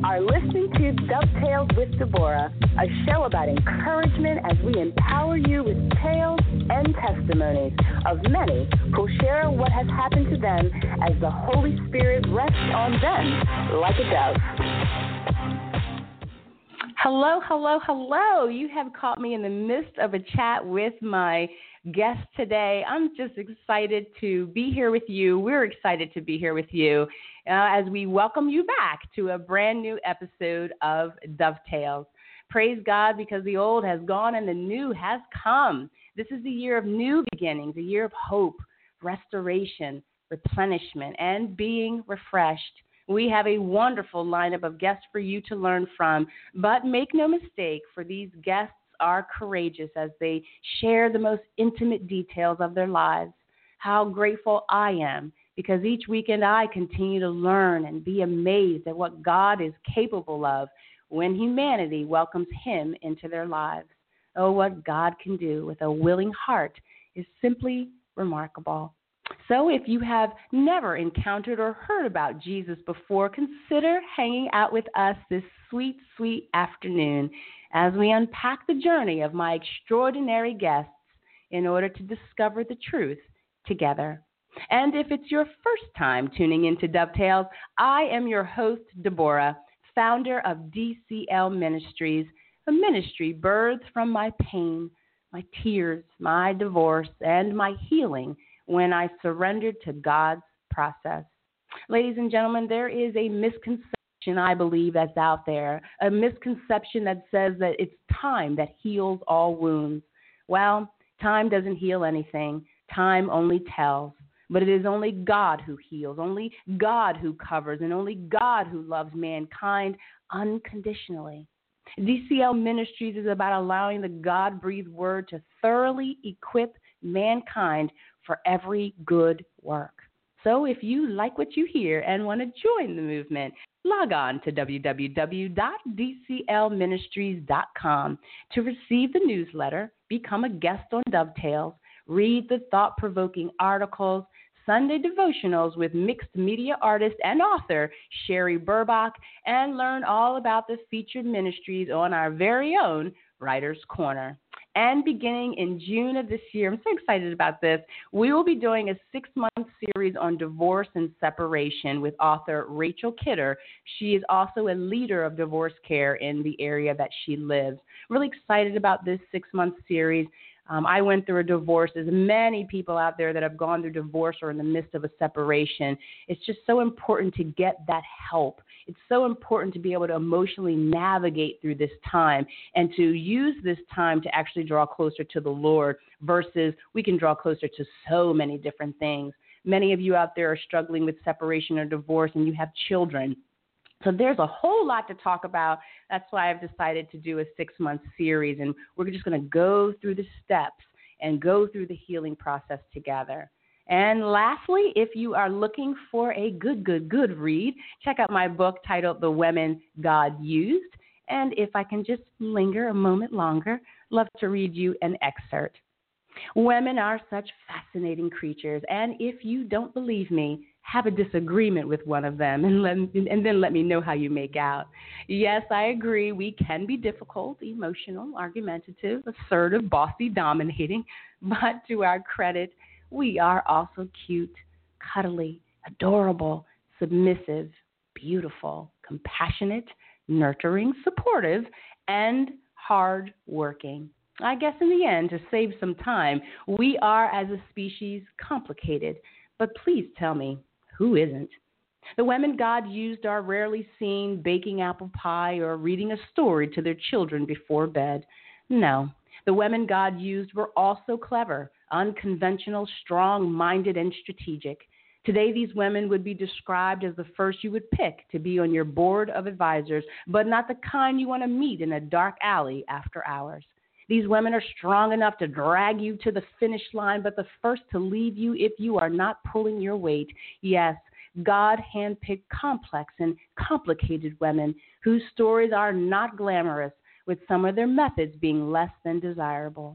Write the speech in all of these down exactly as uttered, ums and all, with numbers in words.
are listening to Dovetails with Deborah, a show about encouragement as we empower you with tales and testimonies of many who share what has happened to them as the Holy Spirit rests on them like a dove. Hello, hello, hello. You have caught me in the midst of a chat with my guest today. I'm just excited to be here with you. We're excited to be here with you uh, as we welcome you back to a brand new episode of Dovetails. Praise God, because the old has gone and the new has come. This is the year of new beginnings, a year of hope, restoration, replenishment, and being refreshed. We have a wonderful lineup of guests for you to learn from, but make no mistake, for these guests are courageous as they share the most intimate details of their lives. How grateful I am, because each weekend I continue to learn and be amazed at what God is capable of when humanity welcomes Him into their lives. Oh, what God can do with a willing heart is simply remarkable. So if you have never encountered or heard about Jesus before, consider hanging out with us this sweet, sweet afternoon as we unpack the journey of my extraordinary guests in order to discover the truth together. And if it's your first time tuning into Dovetails, I am your host, Deborah, founder of D C L Ministries, a ministry birthed from my pain, my tears, my divorce, and my healing when I surrendered to God's process. Ladies and gentlemen, there is a misconception, I believe, that's out there, a misconception that says that it's time that heals all wounds. Well, time doesn't heal anything. Time only tells. But it is only God who heals, only God who covers, and only God who loves mankind unconditionally. D C L Ministries is about allowing the God-breathed word to thoroughly equip mankind for every good work. So if you like what you hear and want to join the movement, log on to w w w dot d c l ministries dot com to receive the newsletter, become a guest on Dovetails, read the thought-provoking articles, Sunday devotionals with mixed media artist and author Sherry Burbach, and learn all about the featured ministries on our very own Writer's Corner. And beginning in June of this year, I'm so excited about this, we will be doing a six-month series on divorce and separation with author Rachel Kidder. She is also a leader of divorce care in the area that she lives. Really excited about this six-month series. Um, I went through a divorce. There's many people out there that have gone through divorce or in the midst of a separation. It's just so important to get that help. It's so important to be able to emotionally navigate through this time and to use this time to actually draw closer to the Lord versus we can draw closer to so many different things. Many of you out there are struggling with separation or divorce and you have children. So there's a whole lot to talk about. That's why I've decided to do a six-month series, and we're just going to go through the steps and go through the healing process together. And lastly, if you are looking for a good, good, good read, check out my book titled The Women God Used. And if I can just linger a moment longer, love to read you an excerpt. Women are such fascinating creatures, and if you don't believe me, have a disagreement with one of them and, let, and then let me know how you make out. Yes, I agree. We can be difficult, emotional, argumentative, assertive, bossy, dominating, but to our credit, we are also cute, cuddly, adorable, submissive, beautiful, compassionate, nurturing, supportive, and hardworking. I guess in the end, to save some time, we are as a species complicated, but please tell me, who isn't? The women God used are rarely seen baking apple pie or reading a story to their children before bed. No, the women God used were also clever, unconventional, strong-minded, and strategic. Today, these women would be described as the first you would pick to be on your board of advisors, but not the kind you want to meet in a dark alley after hours. These women are strong enough to drag you to the finish line, but the first to leave you if you are not pulling your weight. Yes, God handpicked complex and complicated women whose stories are not glamorous, with some of their methods being less than desirable.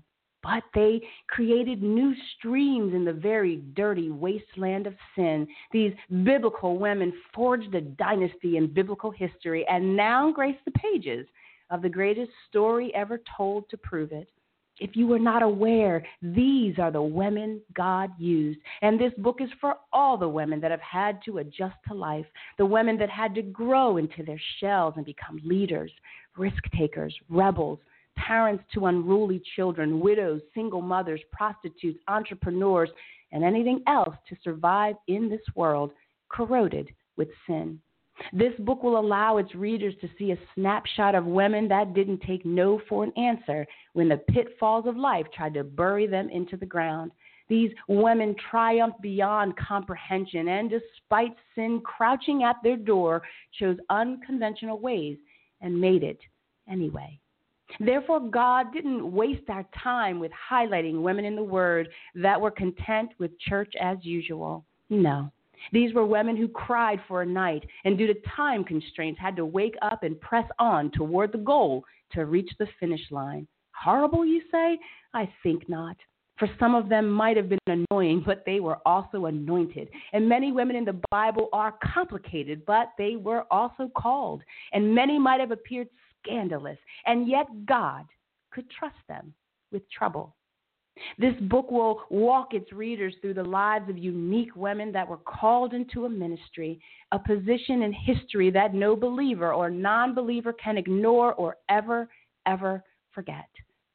but they created new streams in the very dirty wasteland of sin. These biblical women forged a dynasty in biblical history and now grace the pages of the greatest story ever told to prove it. If you were not aware, these are the women God used. And this book is for all the women that have had to adjust to life, the women that had to grow into their shells and become leaders, risk takers, rebels, parents to unruly children, widows, single mothers, prostitutes, entrepreneurs, and anything else to survive in this world corroded with sin. This book will allow its readers to see a snapshot of women that didn't take no for an answer when the pitfalls of life tried to bury them into the ground. These women triumphed beyond comprehension and, despite sin crouching at their door, chose unconventional ways and made it anyway. Therefore, God didn't waste our time with highlighting women in the Word that were content with church as usual. No. These were women who cried for a night and, due to time constraints, had to wake up and press on toward the goal to reach the finish line. Horrible, you say? I think not. For some of them might have been annoying, but they were also anointed. And many women in the Bible are complicated, but they were also called. And many might have appeared scandalous, and yet God could trust them with trouble. This book will walk its readers through the lives of unique women that were called into a ministry, a position in history that no believer or non-believer can ignore or ever, ever forget.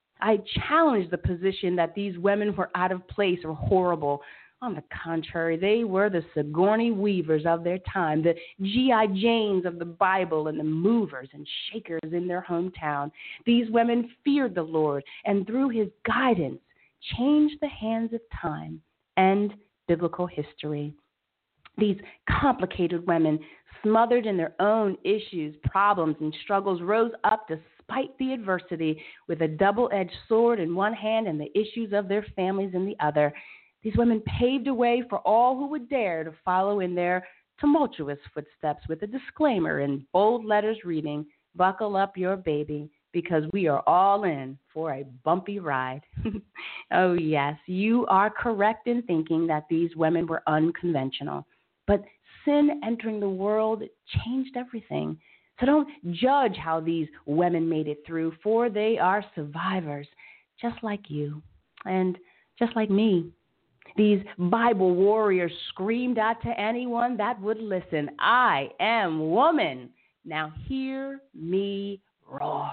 I challenge the position that these women were out of place or horrible. On the contrary, they were the Sigourney Weavers of their time, the G I Janes of the Bible, and the movers and shakers in their hometown. These women feared the Lord, and through his guidance, changed the hands of time and biblical history. These complicated women, smothered in their own issues, problems, and struggles, rose up despite the adversity with a double-edged sword in one hand and the issues of their families in the other. These women paved a way for all who would dare to follow in their tumultuous footsteps with a disclaimer in bold letters reading, "Buckle up your baby, because we are all in for a bumpy ride." Oh, yes, you are correct in thinking that these women were unconventional. But sin entering the world changed everything. So don't judge how these women made it through, for they are survivors, just like you and just like me. These Bible warriors screamed out to anyone that would listen, "I am woman. Now hear me roar."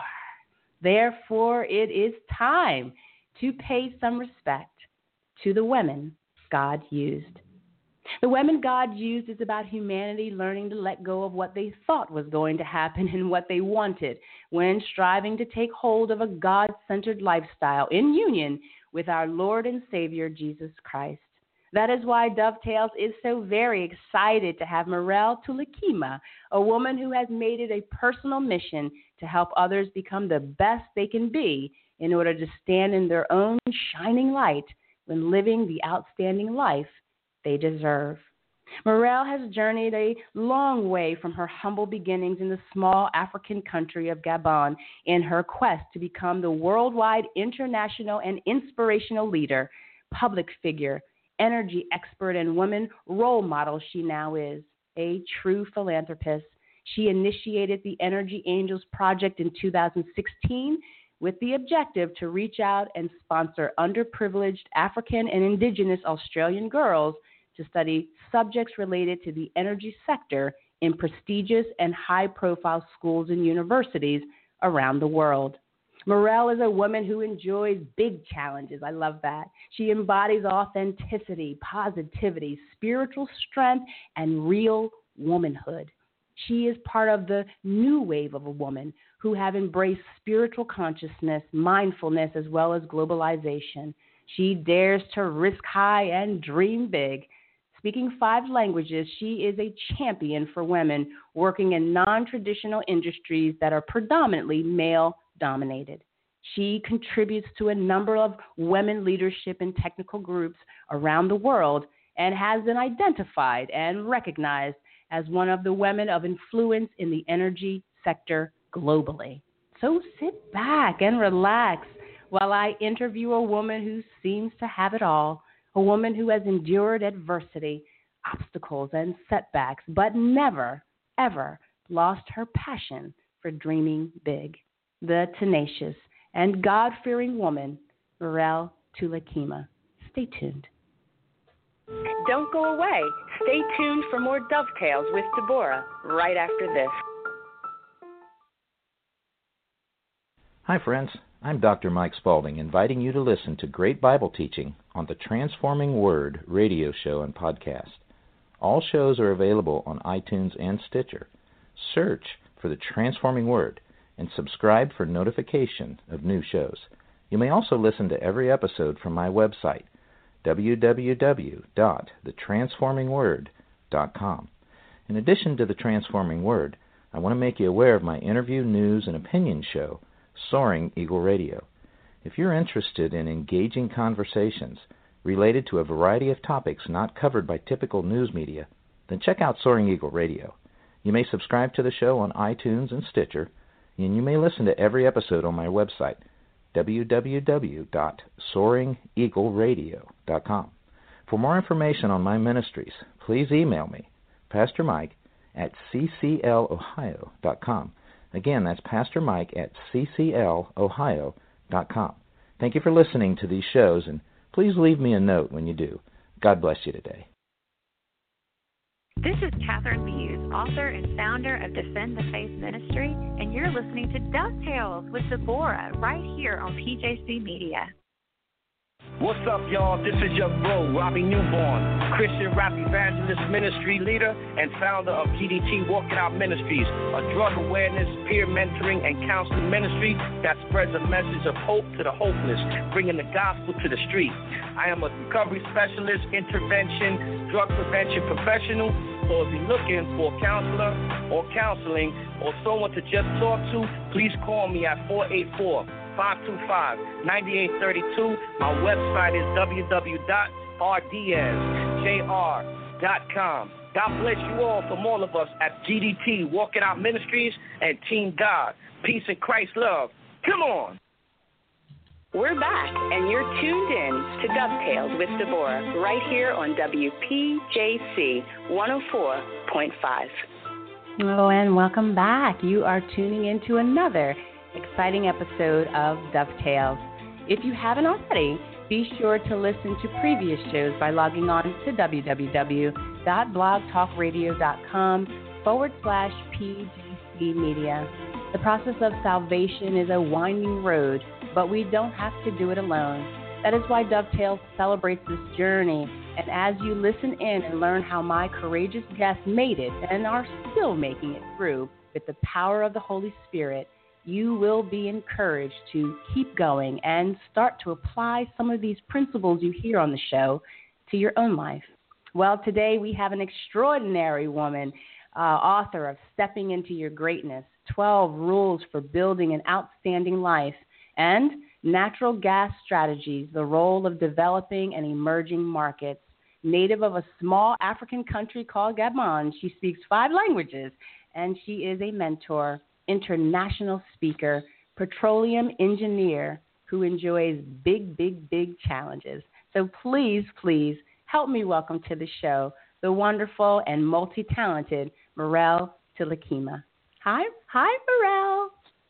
Therefore, it is time to pay some respect to the women God used. The women God used is about humanity learning to let go of what they thought was going to happen and what they wanted when striving to take hold of a God-centered lifestyle in union with our Lord and Savior, Jesus Christ. That is why Dovetails is so very excited to have Morel Tulakima, a woman who has made it a personal mission to help others become the best they can be in order to stand in their own shining light when living the outstanding life they deserve. Morel has journeyed a long way from her humble beginnings in the small African country of Gabon in her quest to become the worldwide, international, and inspirational leader, public figure, energy expert, and woman role model she now is, a true philanthropist. She initiated the Energy Angels Project in two thousand sixteen with the objective to reach out and sponsor underprivileged African and Indigenous Australian girls to study subjects related to the energy sector in prestigious and high-profile schools and universities around the world. Morel is a woman who enjoys big challenges. I love that. She embodies authenticity, positivity, spiritual strength, and real womanhood. She is part of the new wave of a woman who have embraced spiritual consciousness, mindfulness, as well as globalization. She dares to risk high and dream big. Speaking five languages, she is a champion for women working in non-traditional industries that are predominantly male-dominated. She contributes to a number of women leadership and technical groups around the world and has been identified and recognized as one of the women of influence in the energy sector globally. So sit back and relax while I interview a woman who seems to have it all, a woman who has endured adversity, obstacles, and setbacks, but never, ever lost her passion for dreaming big. The tenacious and God-fearing woman, Murrell Tulakema. Stay tuned. Don't go away. Stay tuned for more Dovetails with Deborah right after this. Hi, friends. I'm Doctor Mike Spaulding, inviting you to listen to great Bible teaching on the Transforming Word radio show and podcast. All shows are available on iTunes and Stitcher. Search for the Transforming Word and subscribe for notification of new shows. You may also listen to every episode from my website, w w w dot the transforming word dot com. In addition to the Transforming Word, I want to make you aware of my interview, news, and opinion show, Soaring Eagle Radio. If you're interested in engaging conversations related to a variety of topics not covered by typical news media, then check out Soaring Eagle Radio. You may subscribe to the show on iTunes and Stitcher, and you may listen to every episode on my website, w w w dot soaring eagle radio dot com. For more information on my ministries, please email me, Pastor Mike, at c c l ohio dot com. Again, that's Pastor Mike at c c l ohio dot com. Thank you for listening to these shows, and please leave me a note when you do. God bless you today. This is Catherine Muse, author and founder of Defend the Faith Ministry, and you're listening to Dovetails with Deborah right here on P J C Media. What's up, y'all? This is your bro, Robbie Newborn, Christian rap evangelist, ministry leader, and founder of G D T Walking Out Ministries, a drug awareness, peer mentoring, and counseling ministry that spreads a message of hope to the hopeless, bringing the gospel to the street. I am a recovery specialist, intervention, drug prevention professional, so if you're looking for a counselor or counseling or someone to just talk to, please call me at four eight four, five two five, nine eight three two. My website is w w w dot r diaz j r dot com. God bless you all from all of us at G D T, Walking Out Ministries, and Team God. Peace and Christ love. Come on. We're back, and you're tuned in to Dovetails with Deborah right here on W P J C one oh four point five. Oh, and welcome back. You are tuning into another exciting episode of Dovetails. If you haven't already, be sure to listen to previous shows by logging on to w w w dot blog talk radio dot com forward slash P J C Media. The process of salvation is a winding road, but we don't have to do it alone. That is why Dovetails celebrates this journey. And as you listen in and learn how my courageous guests made it and are still making it through with the power of the Holy Spirit, you will be encouraged to keep going and start to apply some of these principles you hear on the show to your own life. Well, today we have an extraordinary woman, uh, author of Stepping Into Your Greatness, twelve Rules for Building an Outstanding Life, and Natural Gas Strategies, the Role of Developing and Emerging Markets. Native of a small African country called Gabon, she speaks five languages, and she is a mentor, international speaker, petroleum engineer who enjoys big, big, big challenges. So please, please help me welcome to the show the wonderful and multi-talented Murrell Tulakema. Hi, hi, Murrell.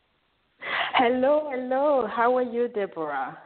Hello, hello. How are you, Deborah?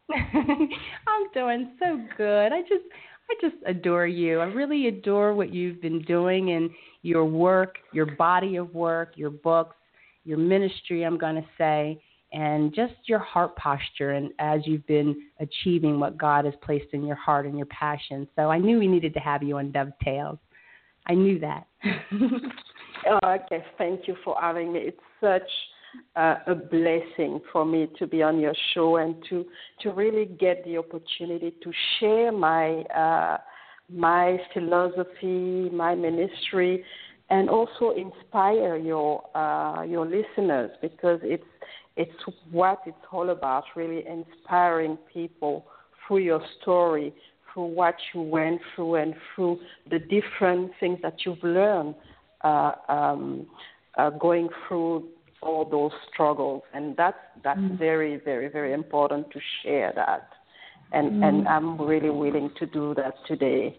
I'm doing so good. I just, I just adore you. I really adore what you've been doing in your work, your body of work, your books, your ministry, I'm going to say, and just your heart posture and as you've been achieving what God has placed in your heart and your passion. So I knew we needed to have you on Dovetails. I knew that. Oh, okay, thank you for having me. It's such uh, a blessing for me to be on your show and to to really get the opportunity to share my uh, my philosophy, my ministry, and also inspire your uh, your listeners, because it's it's what it's all about, really inspiring people through your story, through what you went through, and through the different things that you've learned uh, um, uh, going through all those struggles, and that's that's mm. very, very, very important to share that. And mm. and I'm really willing to do that today.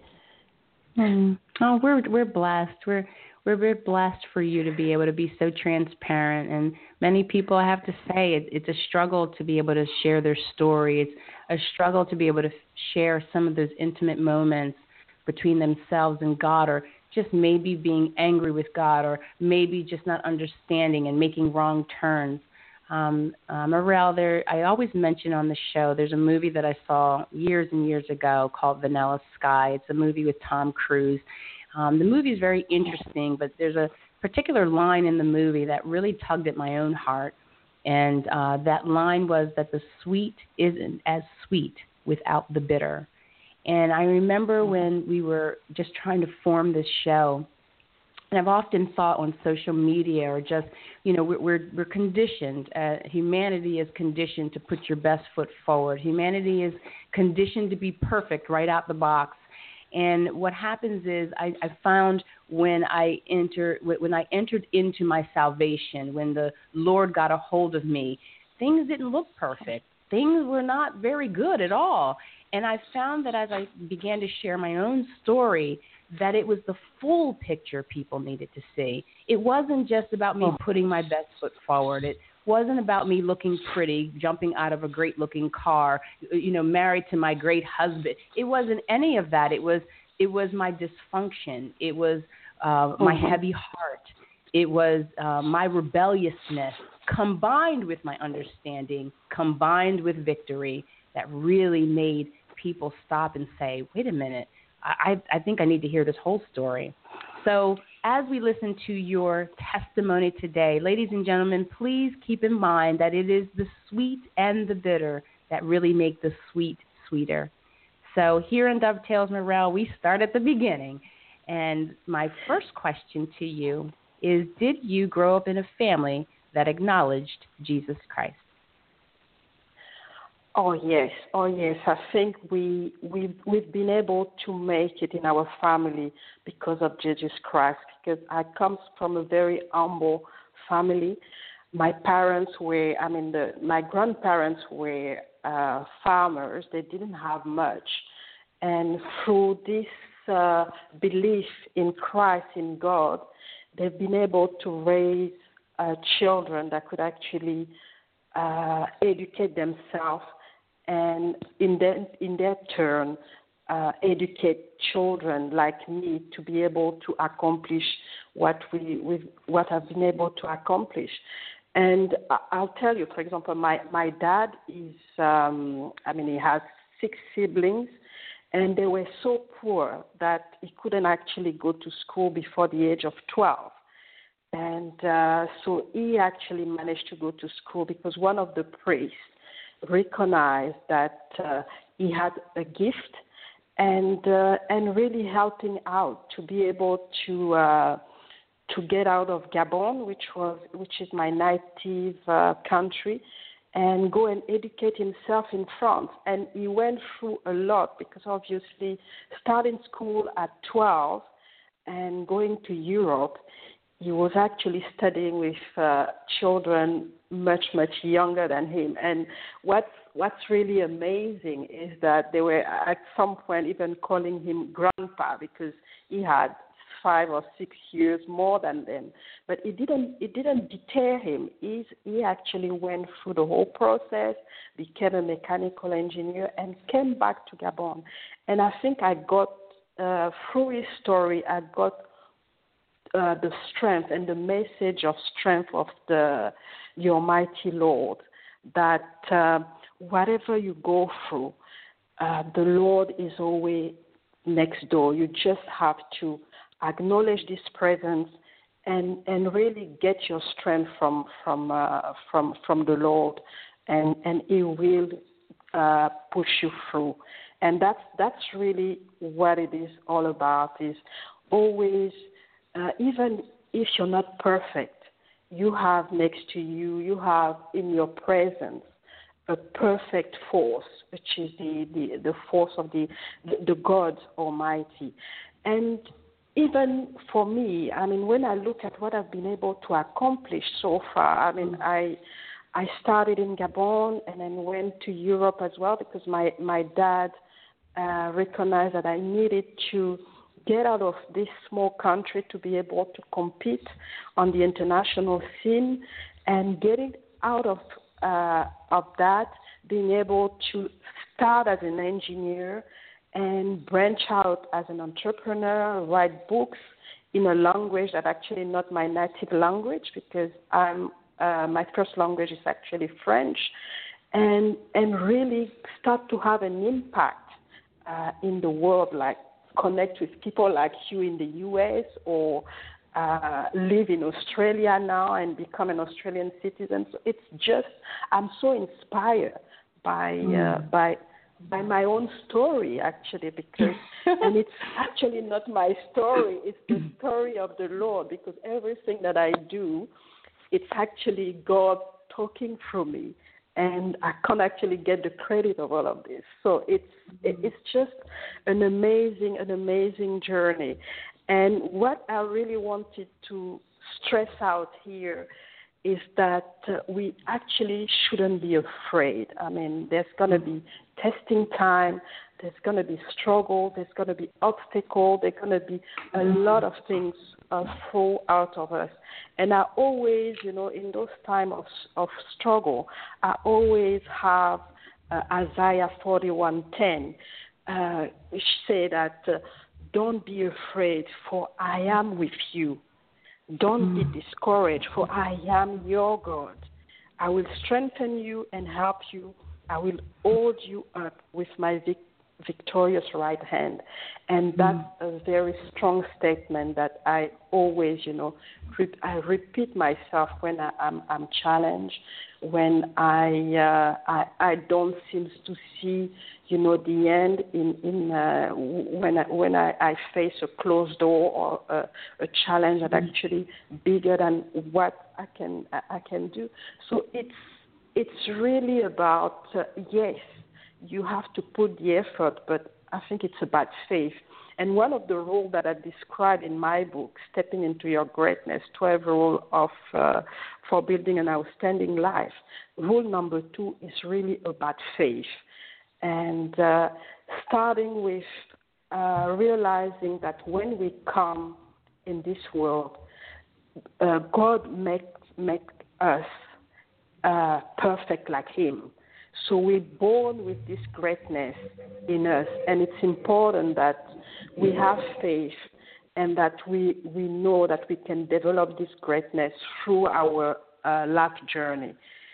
Mm. Oh, we're we're blessed. We're we're very blessed for you to be able to be so transparent. And many people, I have to say, it, it's a struggle to be able to share their story. It's a struggle to be able to share some of those intimate moments between themselves and God, or just maybe being angry with God, or maybe just not understanding and making wrong turns. Um, uh, Morel, there, I always mention on the show, there's a movie that I saw years and years ago called Vanilla Sky. It's a movie with Tom Cruise. Um, the movie is very interesting, but there's a particular line in the movie that really tugged at my own heart, and uh, that line was that the sweet isn't as sweet without the bitter. And I remember when we were just trying to form this show, and I've often thought on social media, or just, you know, we're we're, we're conditioned. Uh, humanity is conditioned to put your best foot forward. Humanity is conditioned to be perfect right out the box. And what happens is, I, I found when I enter when I entered into my salvation, when the Lord got a hold of me, things didn't look perfect. Things were not very good at all. And I found that as I began to share my own story, that it was the full picture people needed to see. It wasn't just about me putting my best foot forward. It wasn't about me looking pretty, jumping out of a great-looking car, you know, married to my great husband. It wasn't any of that. It was it was my dysfunction. It was uh, my mm-hmm. heavy heart. It was uh, my rebelliousness combined with my understanding, combined with victory, that really made people stop and say, wait a minute, I, I think I need to hear this whole story. So as we listen to your testimony today, ladies and gentlemen, please keep in mind that it is the sweet and the bitter that really make the sweet sweeter. So here in Dovetails Morel, we start at the beginning. And my first question to you is, did you grow up in a family that acknowledged Jesus Christ? Oh yes, oh yes. I think we we we've been able to make it in our family because of Jesus Christ. Because I come from a very humble family. My parents were, I mean, the, my grandparents were uh, farmers. They didn't have much, and through this uh, belief in Christ, in God, they've been able to raise uh, children that could actually uh, educate themselves. And in their, in their turn, uh, educate children like me to be able to accomplish what we we've, what I've been able to accomplish. And I'll tell you, for example, my, my dad is, um, I mean, he has six siblings, and they were so poor that he couldn't actually go to school before the age of twelve. And uh, so he actually managed to go to school because one of the priests recognized that uh, he had a gift, and uh, and really helping out to be able to uh, to get out of Gabon, which was which is my native uh, country, and go and educate himself in France. And he went through a lot because obviously starting school at twelve and going to Europe, he was actually studying with uh, children much, much younger than him. And what's, what's really amazing is that they were at some point even calling him grandpa because he had five or six years more than them. But it didn't, it didn't deter him. He's, he actually went through the whole process, became a mechanical engineer, and came back to Gabon. And I think I got, uh, through his story, I got Uh, the strength and the message of strength of the, the Almighty Lord, that uh, whatever you go through, uh, the Lord is always next door. You just have to acknowledge this presence and, and really get your strength from from uh, from from the Lord, and and He will uh, push you through. And that's that's really what it is all about. Is always. Uh, even if you're not perfect, you have next to you, you have in your presence a perfect force, which is the, the, the force of the, the, the God Almighty. And even for me, I mean, when I look at what I've been able to accomplish so far, I mean, I I started in Gabon and then went to Europe as well because my, my dad uh, recognized that I needed to get out of this small country to be able to compete on the international scene, and getting out of uh, of that, being able to start as an engineer and branch out as an entrepreneur, write books in a language that actually not my native language, because I'm uh, my first language is actually French, and and really start to have an impact uh, in the world, like connect with people like you in the U S or uh, live in Australia now and become an Australian citizen. So it's just, I'm so inspired by uh, mm. by by my own story, actually, because, and it's actually not my story, it's the story of the Lord, because everything that I do, it's actually God talking through me, and I can't actually get the credit of all of this. So it's it's just an amazing, an amazing journey. And what I really wanted to stress out here is that uh, we actually shouldn't be afraid. I mean, there's going to be testing time, there's going to be struggle, there's going to be obstacle, there's going to be a lot of things uh, thrown out of us. And I always, you know, in those times of, of struggle, I always have uh, Isaiah forty-one ten, uh, which say that, uh, don't be afraid, for I am with you. Don't mm. be discouraged, for I am your God. I will strengthen you and help you. I will hold you up with my vic- victorious right hand. And that's mm. a very strong statement that I always, you know, re- I repeat myself when I, I'm, I'm challenged, when I, uh, I I don't seem to see, you know, the end in in uh, when I, when I, I face a closed door or a, a challenge that mm. actually bigger than what I can I can do. So it's it's really about uh, yes, you have to put the effort, but I think it's about faith. And one of the rules that I describe in my book, Stepping into Your Greatness, twelve Rules of uh, for Building an Outstanding Life, rule number two is really about faith. And uh, starting with uh, realizing that when we come in this world, uh, God makes make us uh, perfect like Him. So we're born with this greatness in us, and it's important that we have faith and that we, we know that we can develop this greatness through our uh, life journey.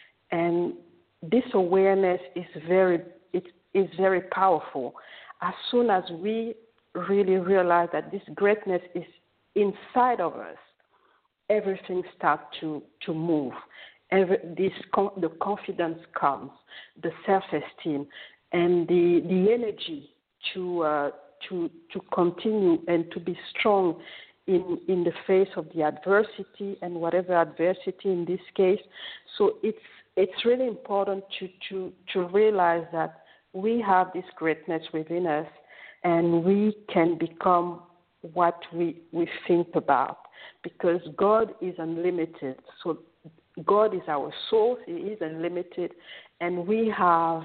And this awareness is very it is very powerful. As soon as we really realize that this greatness is inside of us, everything starts to, to move. Every, this the confidence comes, the self-esteem, and the the energy to uh, to to continue and to be strong in in the face of the adversity, and whatever adversity in this case. So it's it's really important to to to realize that we have this greatness within us, and we can become what we we think about, because God is unlimited. So God is our source; He is unlimited, and we have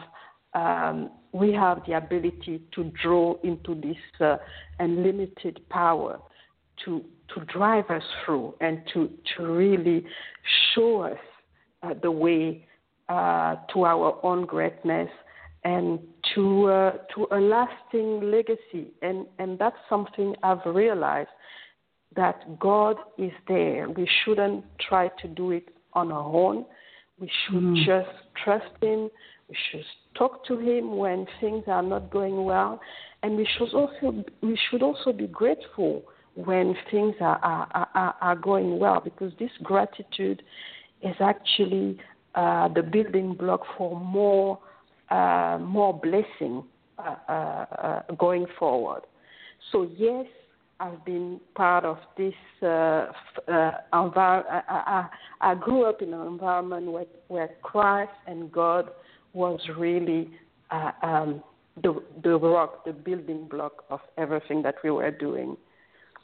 um, we have the ability to draw into this uh, unlimited power to to drive us through and to to really show us uh, the way uh, to our own greatness and to uh, to a lasting legacy. And and that's something I've realized, that God is there. We shouldn't try to do it on our own. We should mm. just trust Him. We should talk to Him when things are not going well, and we should also we should also be grateful when things are are, are, are going well, because this gratitude is actually uh, the building block for more uh, more blessing uh, uh, uh, going forward. So yes, I've been part of this uh, uh, environment. I, I, I grew up in an environment where, where Christ and God was really uh, um, the, the rock, the building block of everything that we were doing.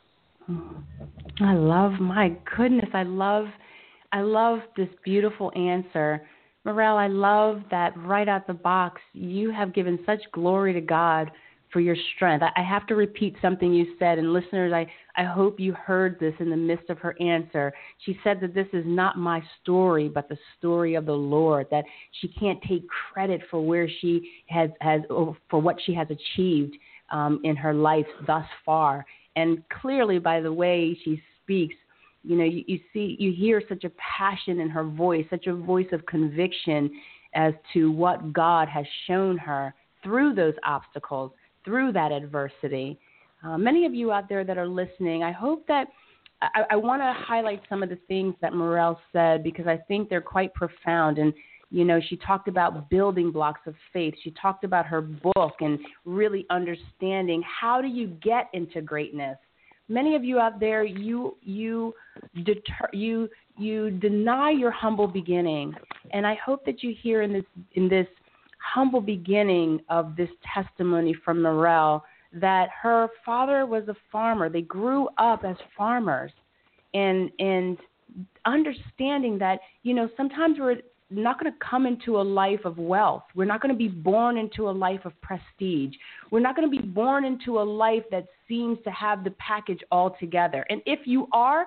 I love, my goodness, I love, I love this beautiful answer. Morel, I love that right out the box, you have given such glory to God for your strength. I, I have to repeat something you said, and listeners, I, I hope you heard this in the midst of her answer. She said that this is not my story, but the story of the Lord, that she can't take credit for where she has, has for what she has achieved um, in her life thus far. And clearly, by the way she speaks, you know, you, you see, you hear such a passion in her voice, such a voice of conviction as to what God has shown her through those obstacles, through that adversity. Uh, many of you out there that are listening, I hope that I, I want to highlight some of the things that Morel said, because I think they're quite profound. And, you know, she talked about building blocks of faith. She talked about her book and really understanding how do you get into greatness. Many of you out there, you you deter, you you deny your humble beginning, and I hope that you hear in this in this humble beginning of this testimony from Morel that her father was a farmer. They grew up as farmers, and and understanding that, you know, sometimes we're not going to come into a life of wealth. We're not going to be born into a life of prestige. We're not going to be born into a life that seems to have the package all together. And if you are,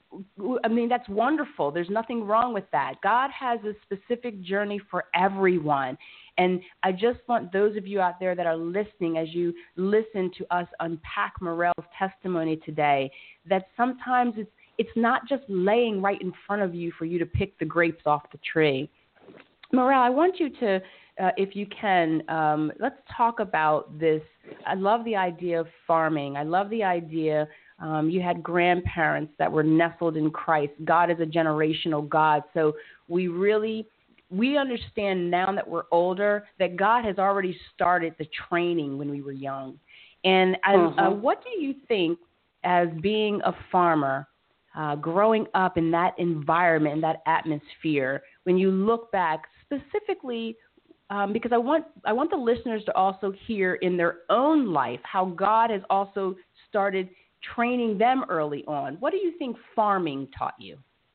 I mean, that's wonderful. There's nothing wrong with that. God has a specific journey for everyone. And I just want those of you out there that are listening, as you listen to us unpack Morel's testimony today, that sometimes it's It's not just laying right in front of you for you to pick the grapes off the tree. Morel, I want you to, uh, if you can, um, let's talk about this. I love the idea of farming. I love the idea um, you had grandparents that were nestled in Christ. God is a generational God. So we really, we understand now that we're older that God has already started the training when we were young. And I, uh-huh. uh, what do you think, as being a farmer, Uh, growing up in that environment, in that atmosphere, when you look back specifically, um, because I want I want the listeners to also hear in their own life how God has also started training them early on. What do you think farming taught you?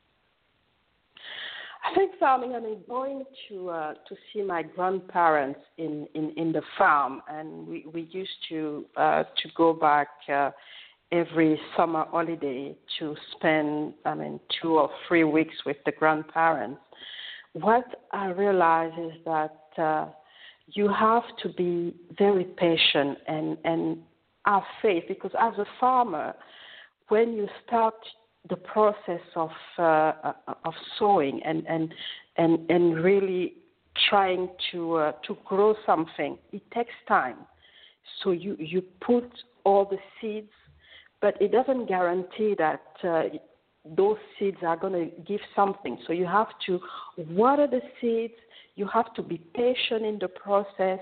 I think farming, I mean, going to uh, to see my grandparents in, in, in the farm, and we, we used to uh, to go back uh, every summer holiday to spend, I mean, two or three weeks with the grandparents. What I realize is that uh, you have to be very patient and, and have faith, because as a farmer, when you start the process of uh, of sowing and and and, and really trying to uh, to grow something, it takes time. So you, you put all the seeds, but it doesn't guarantee that uh, those seeds are going to give something. So you have to water the seeds. You have to be patient in the process.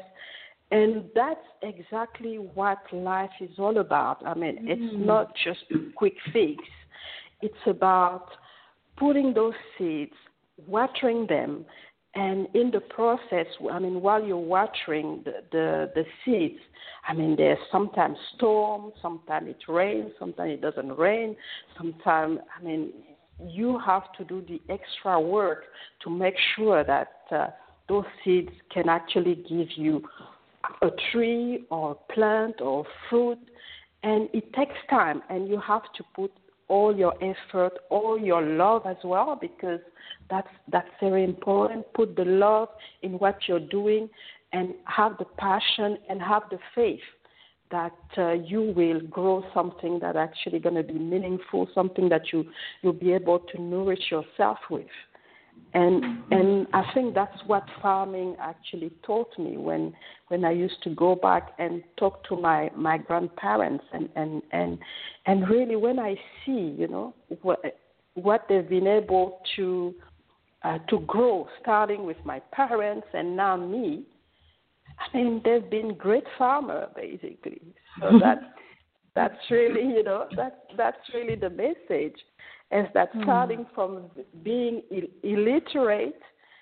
And that's exactly what life is all about. I mean, mm. it's not just a quick fix. It's about putting those seeds, watering them, and in the process, I mean, while you're watering the, the, the seeds, I mean, there's sometimes storm, sometimes it rains, sometimes it doesn't rain, sometimes, I mean, you have to do the extra work to make sure that uh, those seeds can actually give you a tree or a plant or fruit, and it takes time, and you have to put all your effort, all your love as well, because that's that's very important. Put the love in what you're doing, and have the passion and have the faith that uh, you will grow something that actually going to be meaningful, something that you you'll be able to nourish yourself with. And and I think that's what farming actually taught me when when I used to go back and talk to my, my grandparents and, and, and and really when I see, you know, what what they've been able to uh, to grow, starting with my parents and now me. I mean, they've been great farmers basically. So that that's really, you know, that that's really the message. Is that starting from being Ill- illiterate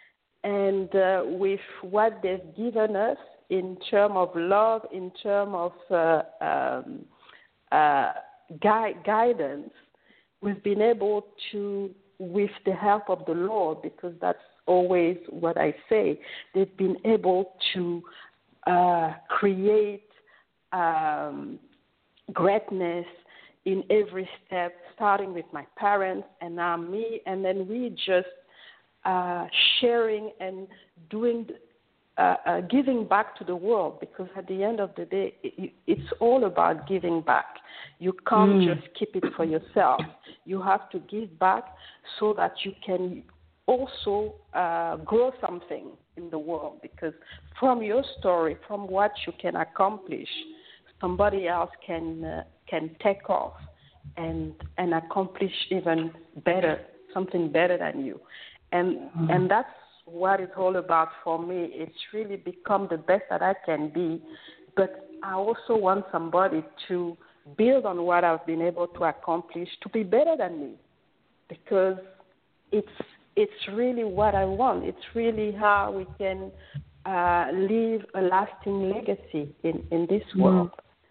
and uh, with what they've given us in terms of love, in terms of uh, um, uh, gui- guidance, we've been able to, with the help of the Lord, because that's always what I say, they've been able to uh, create um, greatness in every step, starting with my parents and now me, and then we just uh, sharing and doing, uh, uh, giving back to the world, because at the end of the day, it, it's all about giving back. You can't mm. just keep it for yourself. You have to give back so that you can also uh, grow something in the world, because from your story, from what you can accomplish, somebody else can uh, can take off and and accomplish even better, something better than you. And mm-hmm. and that's what it's all about for me. It's really become the best that I can be, but I also want somebody to build on what I've been able to accomplish to be better than me, because it's it's really what I want. It's really how we can uh, leave a lasting legacy in, in this world.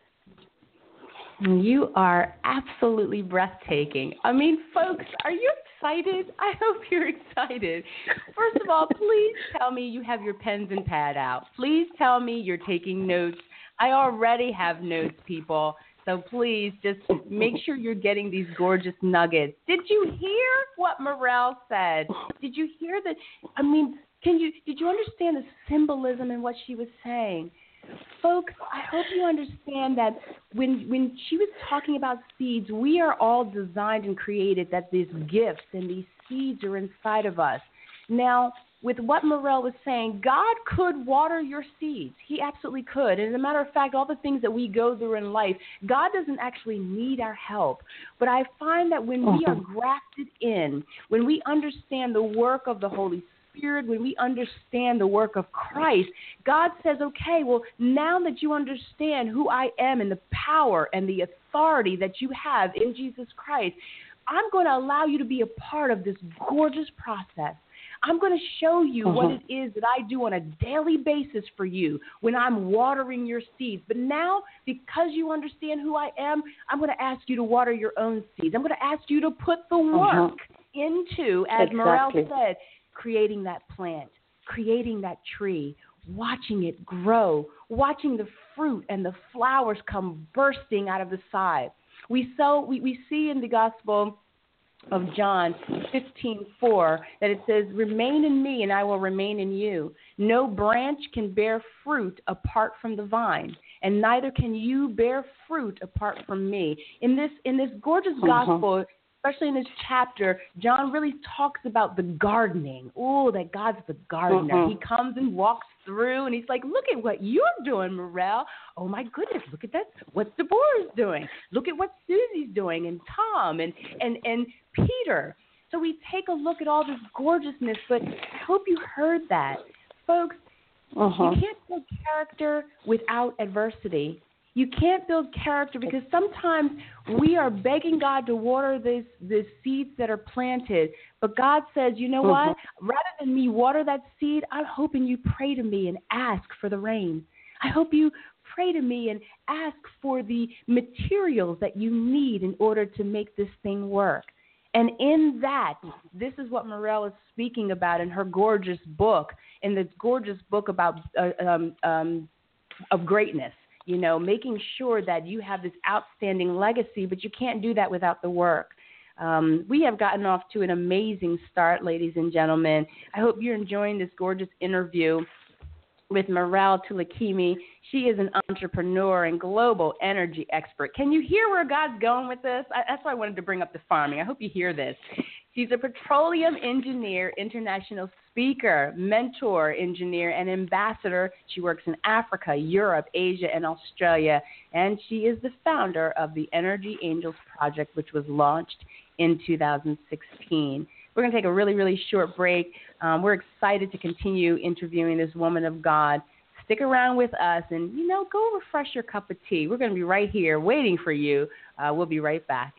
You are absolutely breathtaking. I mean, folks, are you excited? I hope you're excited. First of all, please tell me you have your pens and pad out. Please tell me you're taking notes. I already have notes, people. So please just make sure you're getting these gorgeous nuggets. Did you hear what Morel said? Did you hear that? I mean, can you did you understand the symbolism in what she was saying? Folks, I hope you understand that when when she was talking about seeds, we are all designed and created that these gifts and these seeds are inside of us. Now, with what Morel was saying, God could water your seeds. He absolutely could. And as a matter of fact, all the things that we go through in life, God doesn't actually need our help. But I find that when we are grafted in, when we understand the work of the Holy Spirit, Spirit, when we understand the work of Christ, God says, okay, well, now that you understand who I am and the power and the authority that you have in Jesus Christ, I'm going to allow you to be a part of this gorgeous process. I'm going to show you uh-huh. what it is that I do on a daily basis for you when I'm watering your seeds. But now, because you understand who I am, I'm going to ask you to water your own seeds. I'm going to ask you to put the work uh-huh. into, as exactly. Morel said, creating that plant, creating that tree, watching it grow, watching the fruit and the flowers come bursting out of the side. We so we, we see in the Gospel of John fifteen four that it says, "Remain in me and I will remain in you. No branch can bear fruit apart from the vine, and neither can you bear fruit apart from me." In this in this gorgeous uh-huh. gospel, especially in this chapter, John really talks about the gardening. Oh, that God's the gardener. Mm-hmm. He comes and walks through, and he's like, look at what you're doing, Morel. Oh, my goodness, look at that. What Deborah's doing. Look at what Susie's doing, and Tom, and, and, and Peter. So we take a look at all this gorgeousness, but I hope you heard that. Folks, uh-huh. you can't build character without adversity. You can't build character because sometimes we are begging God to water these the seeds that are planted. But God says, you know mm-hmm. what? Rather than me water that seed, I'm hoping you pray to me and ask for the rain. I hope you pray to me and ask for the materials that you need in order to make this thing work. And in that, this is what Morel is speaking about in her gorgeous book, in this gorgeous book about uh, um, um, of greatness. You know, making sure that you have this outstanding legacy, but you can't do that without the work. Um, we have gotten off to an amazing start, ladies and gentlemen. I hope you're enjoying this gorgeous interview with Morel Tulakimi. She is an entrepreneur and global energy expert. Can you hear where God's going with this? I, that's why I wanted to bring up the farming. I hope you hear this. She's a petroleum engineer, international speaker, mentor, engineer, and ambassador. She works in Africa, Europe, Asia, and Australia. And she is the founder of the Energy Angels Project, which was launched in two thousand sixteen. We're going to take a really, really short break. Um, we're excited to continue interviewing this woman of God. Stick around with us and, you know, go refresh your cup of tea. We're going to be right here waiting for you. Uh, we'll be right back.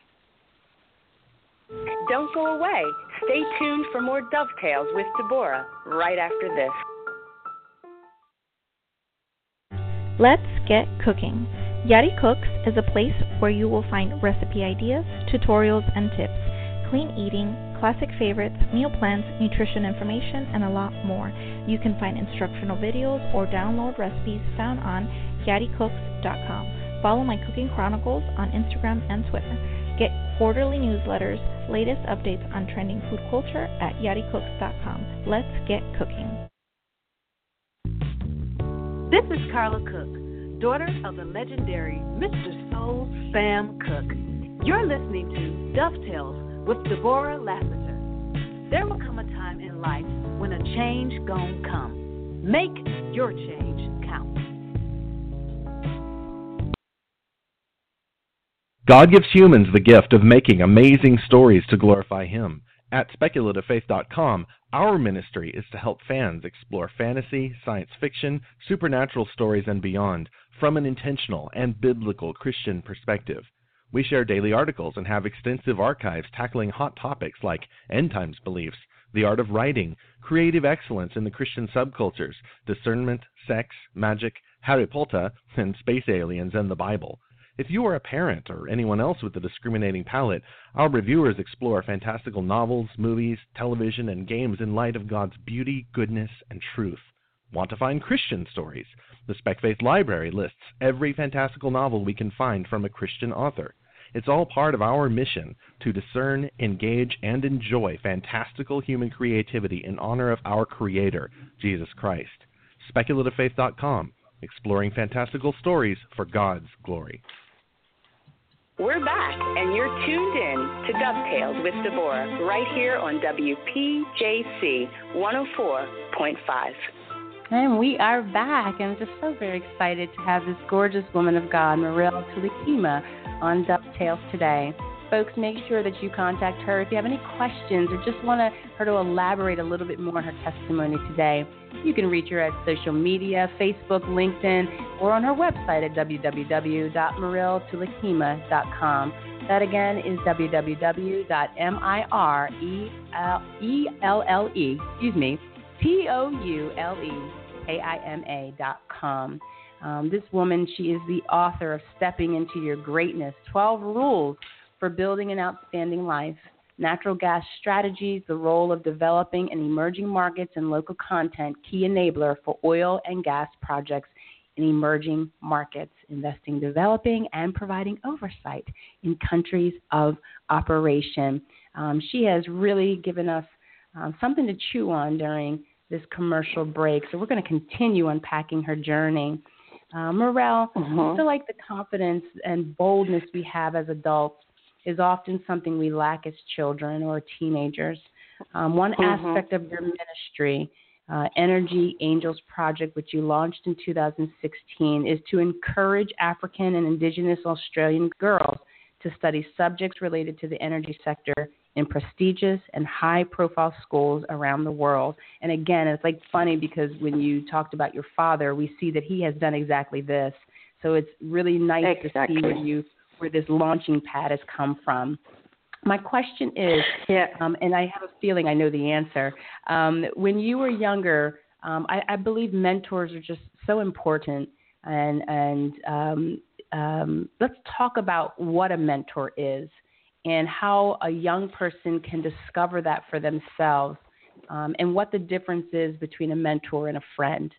Don't go away. Stay tuned for more Dovetails with Deborah right after this. Let's get cooking. Yadi Cooks is a place where you will find recipe ideas, tutorials, and tips, clean eating, classic favorites, meal plans, nutrition information, and a lot more. You can find instructional videos or download recipes found on yadi cooks dot com. Follow my cooking chronicles on Instagram and Twitter. Get quarterly newsletters, latest updates on trending food culture at yadi cooks dot com. Let's get cooking. This is Carla Cook, daughter of the legendary Mister Soul Sam Cooke. You're listening to Dovetails with Deborah Lassiter. There will come a time in life when a change gon' come. Make your change count. God gives humans the gift of making amazing stories to glorify Him. At speculative faith dot com, our ministry is to help fans explore fantasy, science fiction, supernatural stories, and beyond from an intentional and biblical Christian perspective. We share daily articles and have extensive archives tackling hot topics like end times beliefs, the art of writing, creative excellence in the Christian subcultures, discernment, sex, magic, Harry Potter, and space aliens and the Bible. If you are a parent or anyone else with a discriminating palate, our reviewers explore fantastical novels, movies, television, and games in light of God's beauty, goodness, and truth. Want to find Christian stories? The Spec Faith Library lists every fantastical novel we can find from a Christian author. It's all part of our mission to discern, engage, and enjoy fantastical human creativity in honor of our Creator, Jesus Christ. speculative faith dot com, exploring fantastical stories for God's glory. We're back, and you're tuned in to Dovetails with Deborah, right here on W P J C one oh four point five. And we are back, and I'm just so very excited to have this gorgeous woman of God, Morel Tulikima, on Dovetails today. Folks, make sure that you contact her if you have any questions or just want her to elaborate a little bit more on her testimony today. You can reach her at social media, Facebook, LinkedIn, or on her website at w w w dot morel tulikima dot com. That again is w w w dot morelle, excuse me, T O U L E K I M A dot com. Um, this woman, she is the author of Stepping Into Your Greatness, twelve Rules for Building an Outstanding Life, Natural Gas Strategies, the Role of Developing and Emerging Markets and Local Content, Key Enabler for Oil and Gas Projects in Emerging Markets, Investing, Developing, and Providing Oversight in Countries of Operation. Um, she has really given us um, something to chew on during this commercial break, so we're going to continue unpacking her journey. Uh, Morel, mm-hmm. I feel like the confidence and boldness we have as adults is often something we lack as children or teenagers. Um, one mm-hmm. aspect of your ministry, uh, Energy Angels Project, which you launched in two thousand sixteen, is to encourage African and Indigenous Australian girls to study subjects related to the energy sector in prestigious and high-profile schools around the world. And again, it's like funny because when you talked about your father, we see that he has done exactly this. So it's really nice exactly. to see where you where this launching pad has come from. My question is, yeah. um, and I have a feeling I know the answer. Um, when you were younger, um, I, I believe mentors are just so important. And and um, um, let's talk about what a mentor is and how a young person can discover that for themselves, um, and what the difference is between a mentor and a friend.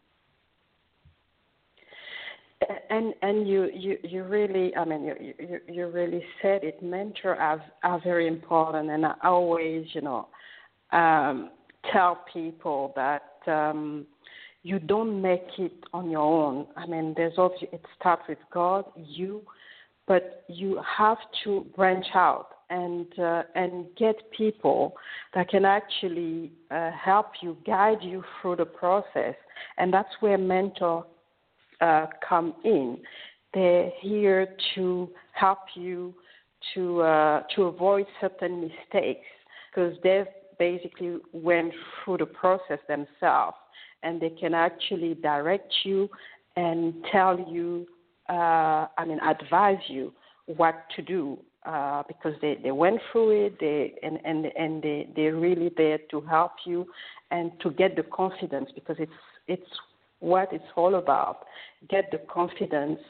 And and you, you, you really, I mean, you, you you really said it. Mentors are, are very important, and I always, you know, um, tell people that um, you don't make it on your own. I mean, there's also, it starts with God, you, but you have to branch out and uh, and get people that can actually uh, help you, guide you through the process, and that's where mentor uh, come in. They're here to help you to uh, to avoid certain mistakes because they've basically went through the process themselves, and they can actually direct you and tell you, uh, I mean, advise you what to do. Uh, because they, they went through it, they and, and, and they, they're really there to help you and to get the confidence, because it's it's what it's all about. Get the confidence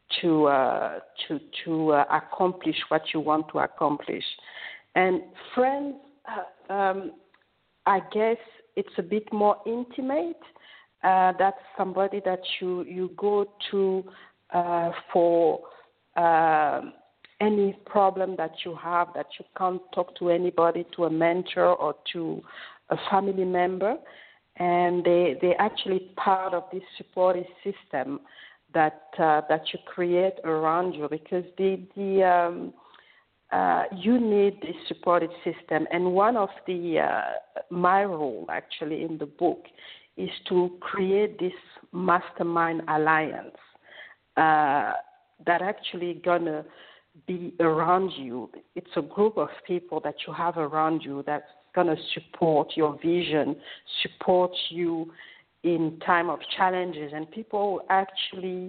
to uh, to to uh, accomplish what you want to accomplish. And friends, uh, um, I guess it's a bit more intimate. Uh, that's somebody that you you go to uh, for uh, any problem that you have, that you can't talk to anybody, to a mentor or to a family member, and they they actually part of this supportive system that uh, that you create around you, because the the um, uh, you need this supportive system. And one of the uh, my role actually in the book is to create this mastermind alliance uh, that actually gonna be around you. It's a group of people that you have around you that's gonna support your vision, support you in time of challenges, and people actually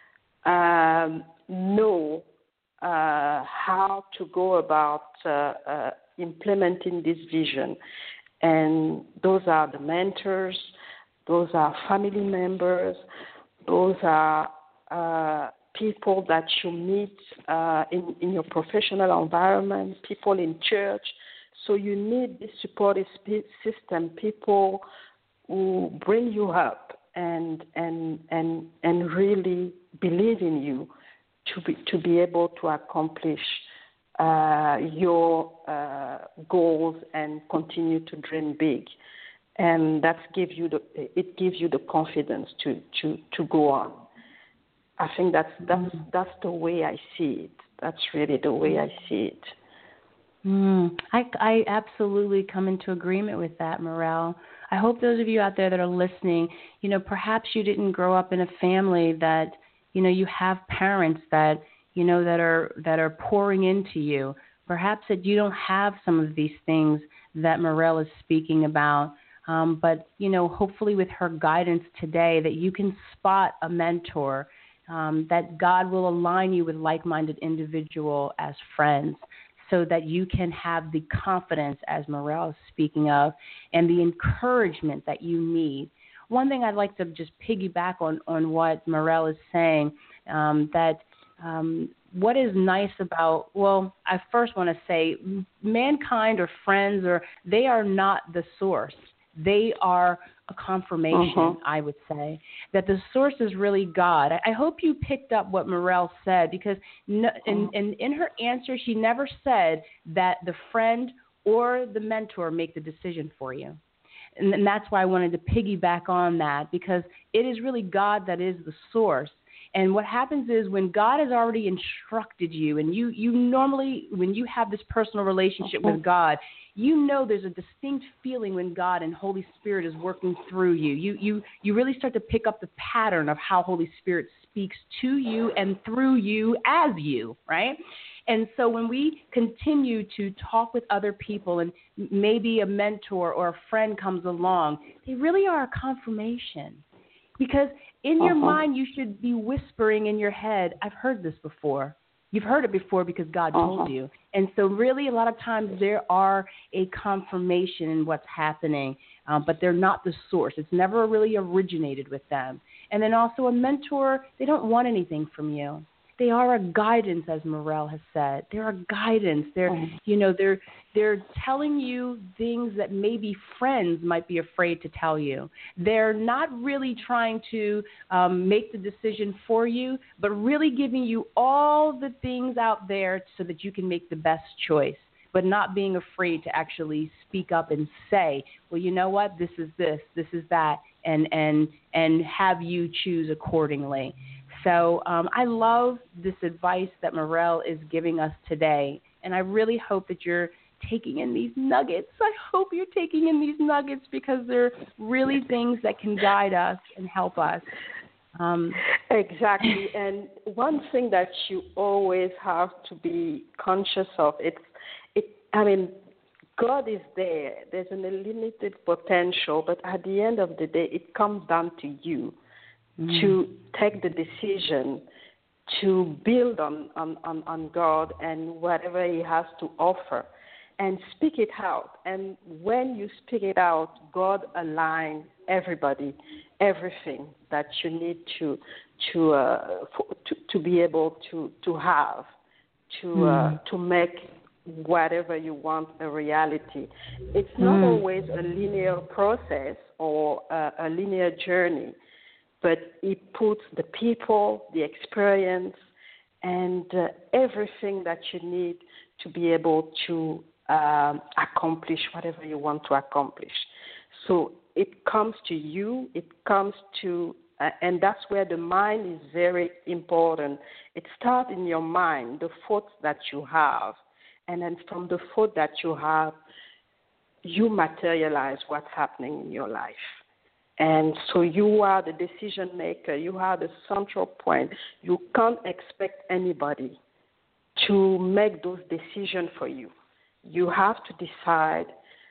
um, know uh, how to go about uh, uh, implementing this vision. And those are the mentors, those are family members, those are uh, people that you meet uh, in, in your professional environment, people in church. So you need this supportive system, people who bring you up and and and and really believe in you to be to be able to accomplish uh, your uh, goals and continue to dream big. And that gives you the it gives you the confidence to, to, to go on. I think that's that's that's the way I see it. That's really the way I see it. Mm, I, I absolutely come into agreement with that, Morel. I hope those of you out there that are listening, you know, perhaps you didn't grow up in a family that, you know, you have parents that, you know, that are that are pouring into you. Perhaps that you don't have some of these things that Morel is speaking about. Um, but, you know, hopefully with her guidance today that you can spot a mentor, um, that God will align you with like-minded individual as friends, so that you can have the confidence, as Morel is speaking of, and the encouragement that you need. One thing I'd like to just piggyback on, on what Morel is saying, um, that um, what is nice about, well, I first want to say mankind or friends, or they are not the source. They are a confirmation, uh-huh. I would say, that the source is really God. I, I hope you picked up what Morel said, because no, in, in, in her answer, she never said that the friend or the mentor make the decision for you. And, and that's why I wanted to piggyback on that, because it is really God that is the source. And what happens is when God has already instructed you, and you, you normally, when you have this personal relationship with God, you know there's a distinct feeling when God and Holy Spirit is working through you. You, you, you really start to pick up the pattern of how Holy Spirit speaks to you and through you as you, right? And so when we continue to talk with other people, and maybe a mentor or a friend comes along, they really are a confirmation. Because in your uh-huh. mind, you should be whispering in your head, I've heard this before. You've heard it before because God uh-huh. told you. And so really a lot of times there are a confirmation in what's happening, um, but they're not the source. It's never really originated with them. And then also a mentor, they don't want anything from you. They are a guidance, as Morel has said. They're a guidance. They're, mm-hmm. you know, they're they're telling you things that maybe friends might be afraid to tell you. They're not really trying to um, make the decision for you, but really giving you all the things out there so that you can make the best choice, but not being afraid to actually speak up and say, well, you know what, this is this, this is that, and and and have you choose accordingly. So um, I love this advice that Morel is giving us today, and I really hope that you're taking in these nuggets. I hope you're taking in these nuggets, because they're really things that can guide us and help us. Um, exactly, and one thing that you always have to be conscious of, it's, it, I mean, God is there. There's an unlimited potential, but at the end of the day, it comes down to you. Mm. To take the decision to build on, on, on, on God and whatever He has to offer. and speak it out. And when you speak it out, God aligns everybody, everything that you need to to uh, for, to, to be able to to have to mm. uh, to make whatever you want a reality. It's not mm. always a linear process or a, a linear journey, but it puts the people, the experience, and uh, everything that you need to be able to um, accomplish whatever you want to accomplish. So it comes to you, it comes to, uh, and that's where the mind is very important. It starts in your mind, the thoughts that you have, and then from the thought that you have, you materialize what's happening in your life. And so you are the decision maker. You are the central point. You can't expect anybody to make those decisions for you. You have to decide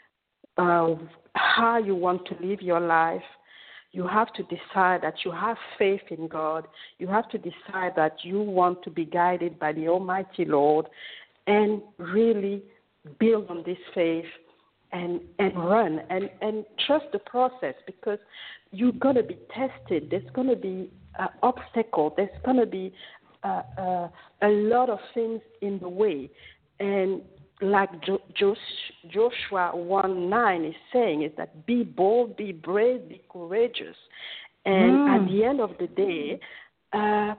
uh, how you want to live your life. You have to decide that you have faith in God. You have to decide that you want to be guided by the Almighty Lord and really build on this faith and, and run and, and trust the process, because you're going to be tested. There's going to be uh, obstacles. There's going to be uh, uh, a lot of things in the way. And like jo- Josh, Joshua one nine is saying, is that be bold, be brave, be courageous. And mm. at the end of the day, uh,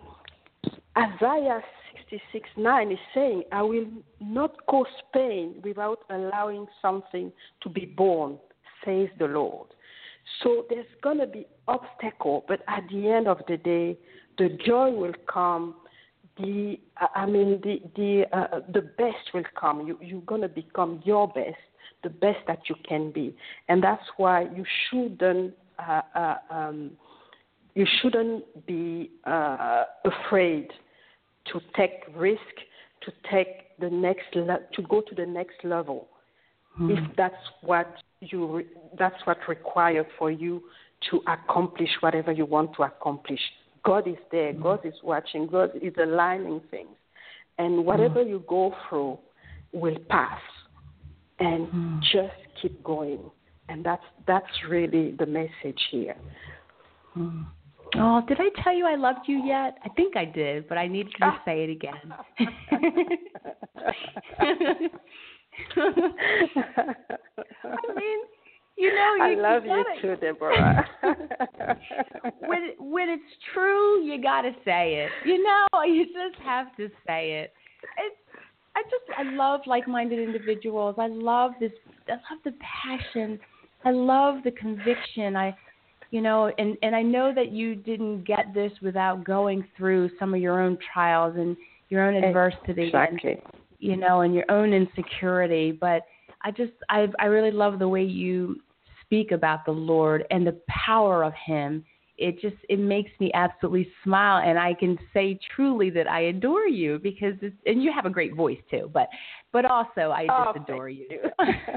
Isaiah sixty-six nine is saying, I will not cause pain without allowing something to be born, says the Lord. So there's going to be obstacle, but at the end of the day, the joy will come. The I mean, the the uh, the best will come. You you're going to become your best, the best that you can be, and that's why you shouldn't uh, uh, um, you shouldn't be uh, afraid to take risk, to take the next le- to go to the next level, mm. if that's what you re- that's what required for you to accomplish whatever you want to accomplish. God is there. Mm. God is watching. God is aligning things, and whatever mm. you go through will pass. And mm. just keep going. And that's that's really the message here. Mm. Oh, did I tell you I loved you yet? I think I did, but I needed to ah. say it again. I mean, you know, I you, love you, you too, Deborah. when when it's true, you gotta say it. You know, you just have to say it. It's I just I love like-minded individuals. I love this. I love the passion. I love the conviction. I. You know, and, and I know that you didn't get this without going through some of your own trials and your own adversity, exactly. and, you know, and your own insecurity. But I just, I, I really love the way you speak about the Lord and the power of Him. It just, it makes me absolutely smile, and I can say truly that I adore you because, it's, and you have a great voice too. But, but also I just oh, adore you. you.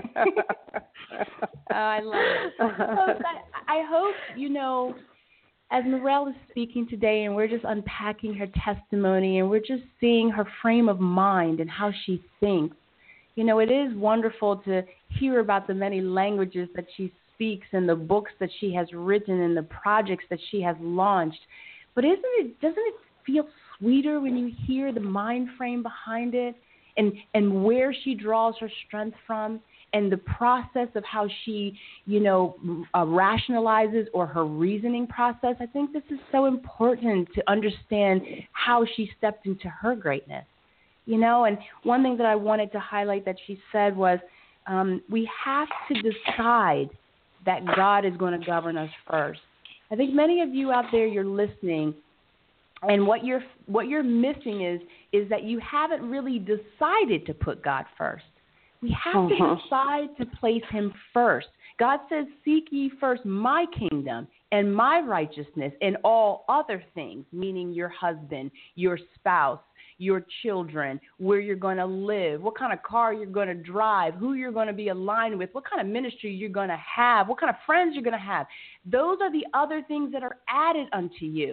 Oh, I love it. So I, I hope, you know, as Narelle is speaking today and we're just unpacking her testimony and we're just seeing her frame of mind and how she thinks, you know, it is wonderful to hear about the many languages that she speaks and the books that she has written and the projects that she has launched. But isn't it, doesn't it feel sweeter when you hear the mind frame behind it and, and where she draws her strength from? And the process of how she, you know, uh, rationalizes or her reasoning process. I think this is so important to understand how she stepped into her greatness, you know. And one thing that I wanted to highlight that she said was um, we have to decide that God is going to govern us first. I think many of you out there, you're listening, and what you're what you're missing is is that you haven't really decided to put God first. We have uh-huh. to decide to place Him first. God says, seek ye first my kingdom and my righteousness and all other things, meaning your husband, your spouse, your children, where you're going to live, what kind of car you're going to drive, who you're going to be aligned with, what kind of ministry you're going to have, what kind of friends you're going to have. Those are the other things that are added unto you.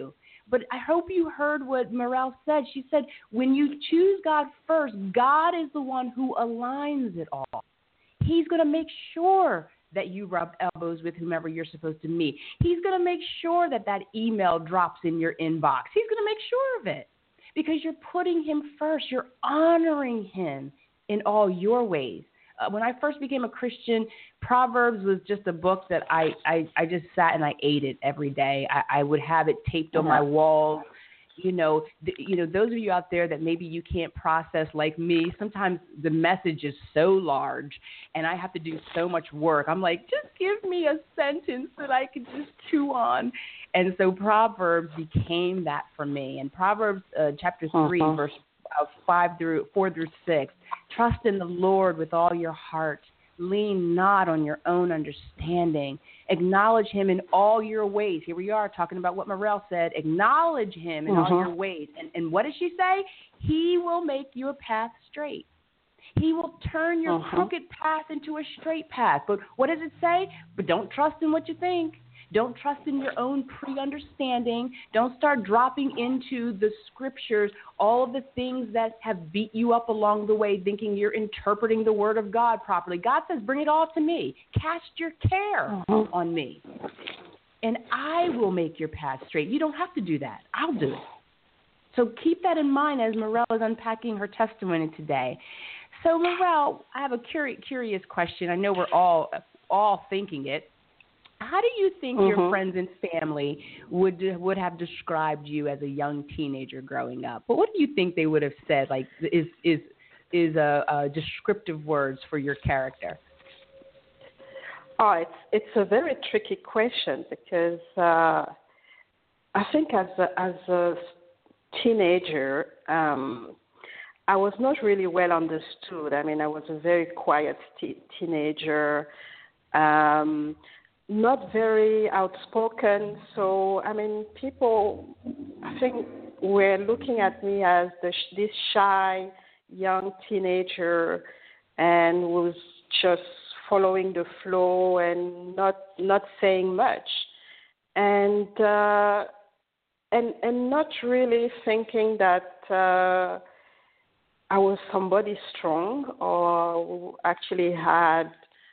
But I hope you heard what Morel said. She said, when you choose God first, God is the one who aligns it all. He's going to make sure that you rub elbows with whomever you're supposed to meet. He's going to make sure that that email drops in your inbox. He's going to make sure of it because you're putting him first. You're honoring him in all your ways. Uh, when I first became a Christian, Proverbs was just a book that I, I, I just sat and I ate it every day. I, I would have it taped on my walls. You know, th- you know, those of you out there that maybe you can't process like me, sometimes the message is so large and I have to do so much work. I'm like, just give me a sentence that I can just chew on. And so Proverbs became that for me. And Proverbs uh, chapter three, uh-huh. verse uh, five through four through six, trust in the Lord with all your heart. Lean not on your own understanding. Acknowledge him in all your ways. Here we are talking about what Morel said. Acknowledge him in uh-huh. all your ways. And, and what does she say? He will make your path straight. He will turn your uh-huh. crooked path into a straight path. But what does it say? But don't trust in what you think. Don't trust in your own pre-understanding. Don't start dropping into the scriptures all of the things that have beat you up along the way, thinking you're interpreting the word of God properly. God says, bring it all to me. Cast your care uh-huh. on me, and I will make your path straight. You don't have to do that. I'll do it. So keep that in mind as Morel is unpacking her testimony today. So, Morel, I have a curi- curious question. I know we're all all thinking it. How do you think mm-hmm. your friends and family would would have described you as a young teenager growing up? But what do you think they would have said? Like, is is is a, a descriptive words for your character? Oh, it's it's a very tricky question because uh, I think as a, as a teenager, um, I was not really well understood. I mean, I was a very quiet t- teenager. Um, Not very outspoken, so I mean, people, I think, were looking at me as the, this shy young teenager, and was just following the flow and not not saying much, and uh, and and not really thinking that uh, I was somebody strong or actually had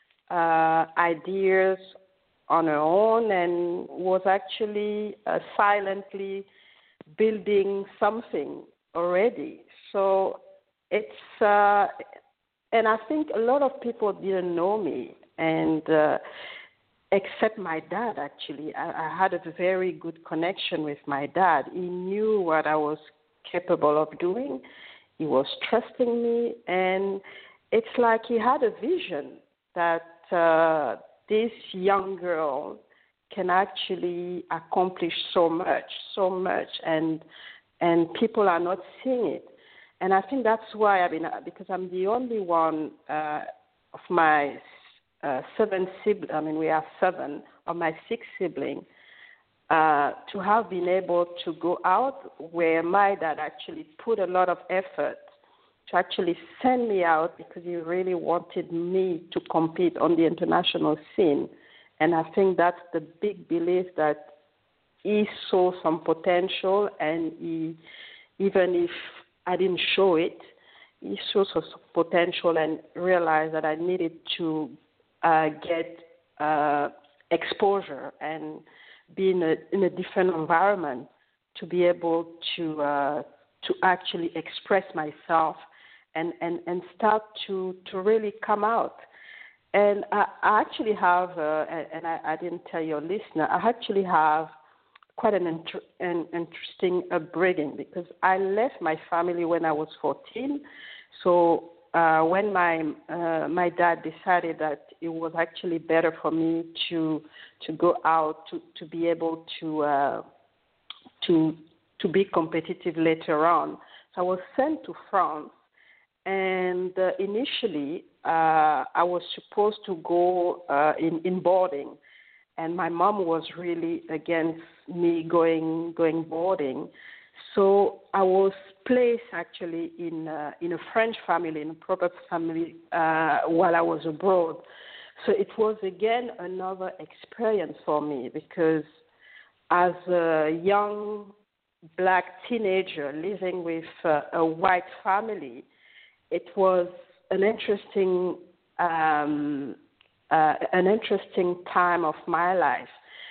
uh, ideas on her own and was actually uh, silently building something already. So it's, uh, and I think a lot of people didn't know me, and uh, except my dad, actually. I, I had a very good connection with my dad. He knew what I was capable of doing. He was trusting me, and it's like he had a vision that uh, this young girl can actually accomplish so much, so much, and and people are not seeing it. And I think that's why, I mean, because I'm the only one uh, of my uh, seven siblings, I mean, we are seven, of my six siblings, uh, to have been able to go out where my dad actually put a lot of effort to actually send me out because he really wanted me to compete on the international scene. And I think that's the big belief that he saw some potential, and he, even if I didn't show it, he saw some potential and realized that I needed to uh, get uh, exposure and be in a, in a different environment to be able to uh, to actually express myself and, and, and start to, to really come out. And I, I actually have, uh, and I, I didn't tell your listener, I actually have quite an, inter- an interesting upbringing because I left my family when I was fourteen. So uh, when my uh, my dad decided that it was actually better for me to to go out to, to be able to uh, to to be competitive later on, so I was sent to France. And uh, initially, uh, I was supposed to go uh, in, in boarding, and my mom was really against me going going boarding. So I was placed actually in uh, in a French family, in a proper family, uh, while I was abroad. So it was again another experience for me because as a young black teenager living with uh, a white family, it was an interesting um, uh, an interesting time of my life.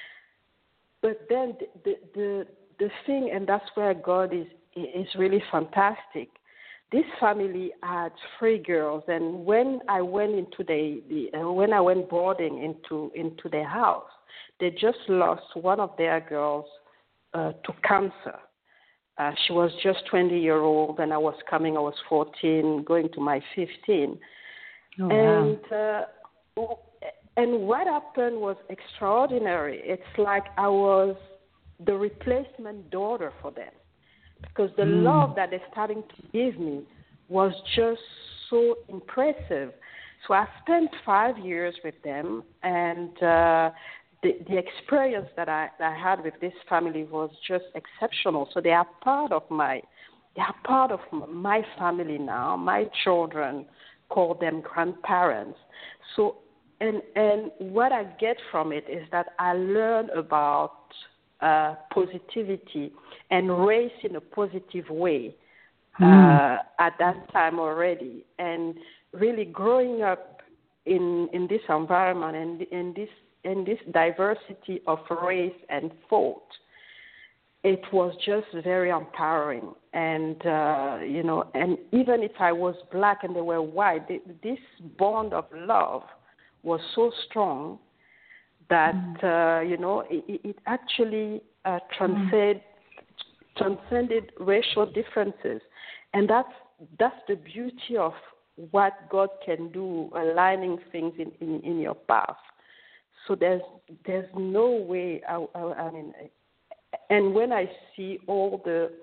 But then the, the the the thing, and that's where God is is really fantastic. This family had three girls, and when I went into the, the uh, when I went boarding into into their house, they just lost one of their girls uh, to cancer. Uh, she was just twenty year old, and I was coming. I was fourteen, going to my fifteen, oh, and wow. uh, and what happened was extraordinary. It's like I was the replacement daughter for them, because the mm. love that they're starting to give me was just so impressive. So I spent five years with them, and uh, the, the experience that I, that I had with this family was just exceptional. So they are part of my, they are part of my family now. My children call them grandparents. So, and and what I get from it is that I learn about uh, positivity and race in a positive way uh, mm. at that time already, and really growing up in in this environment and in this in this diversity of race and thought, it was just very empowering. And uh, you know, and even if I was black and they were white, they, this bond of love was so strong that mm. uh, you know it, it actually uh, transcended mm. transcended racial differences, and that's that's the beauty of what God can do, aligning things in, in, in your path. So there's there's no way. I, I, I mean, and when I see all the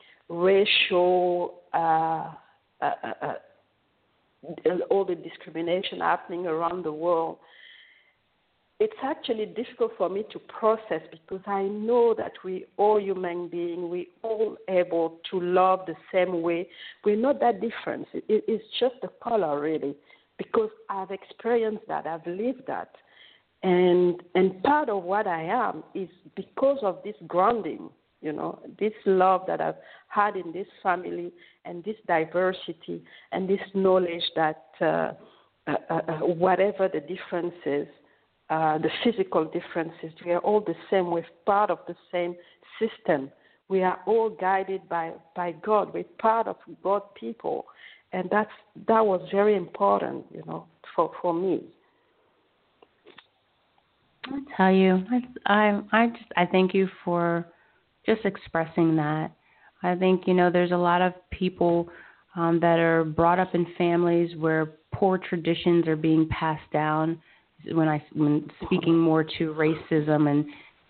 racial, uh, uh, uh, all the discrimination happening around the world, it's actually difficult for me to process, because I know that we all human beings, we all able to love the same way. We're not that different. It, it's just the color, really, because I've experienced that, I've lived that. And and part of what I am is because of this grounding, you know, this love that I've had in this family, and this diversity, and this knowledge that uh, uh, uh, whatever the differences, uh, the physical differences, we are all the same. We're part of the same system. We are all guided by, by God. We're part of God people. And that's that was very important, you know, for, for me. I tell you, I, I, I just, I thank you for just expressing that. I think, you know, there's a lot of people um, that are brought up in families where poor traditions are being passed down. When I, when speaking more to racism, and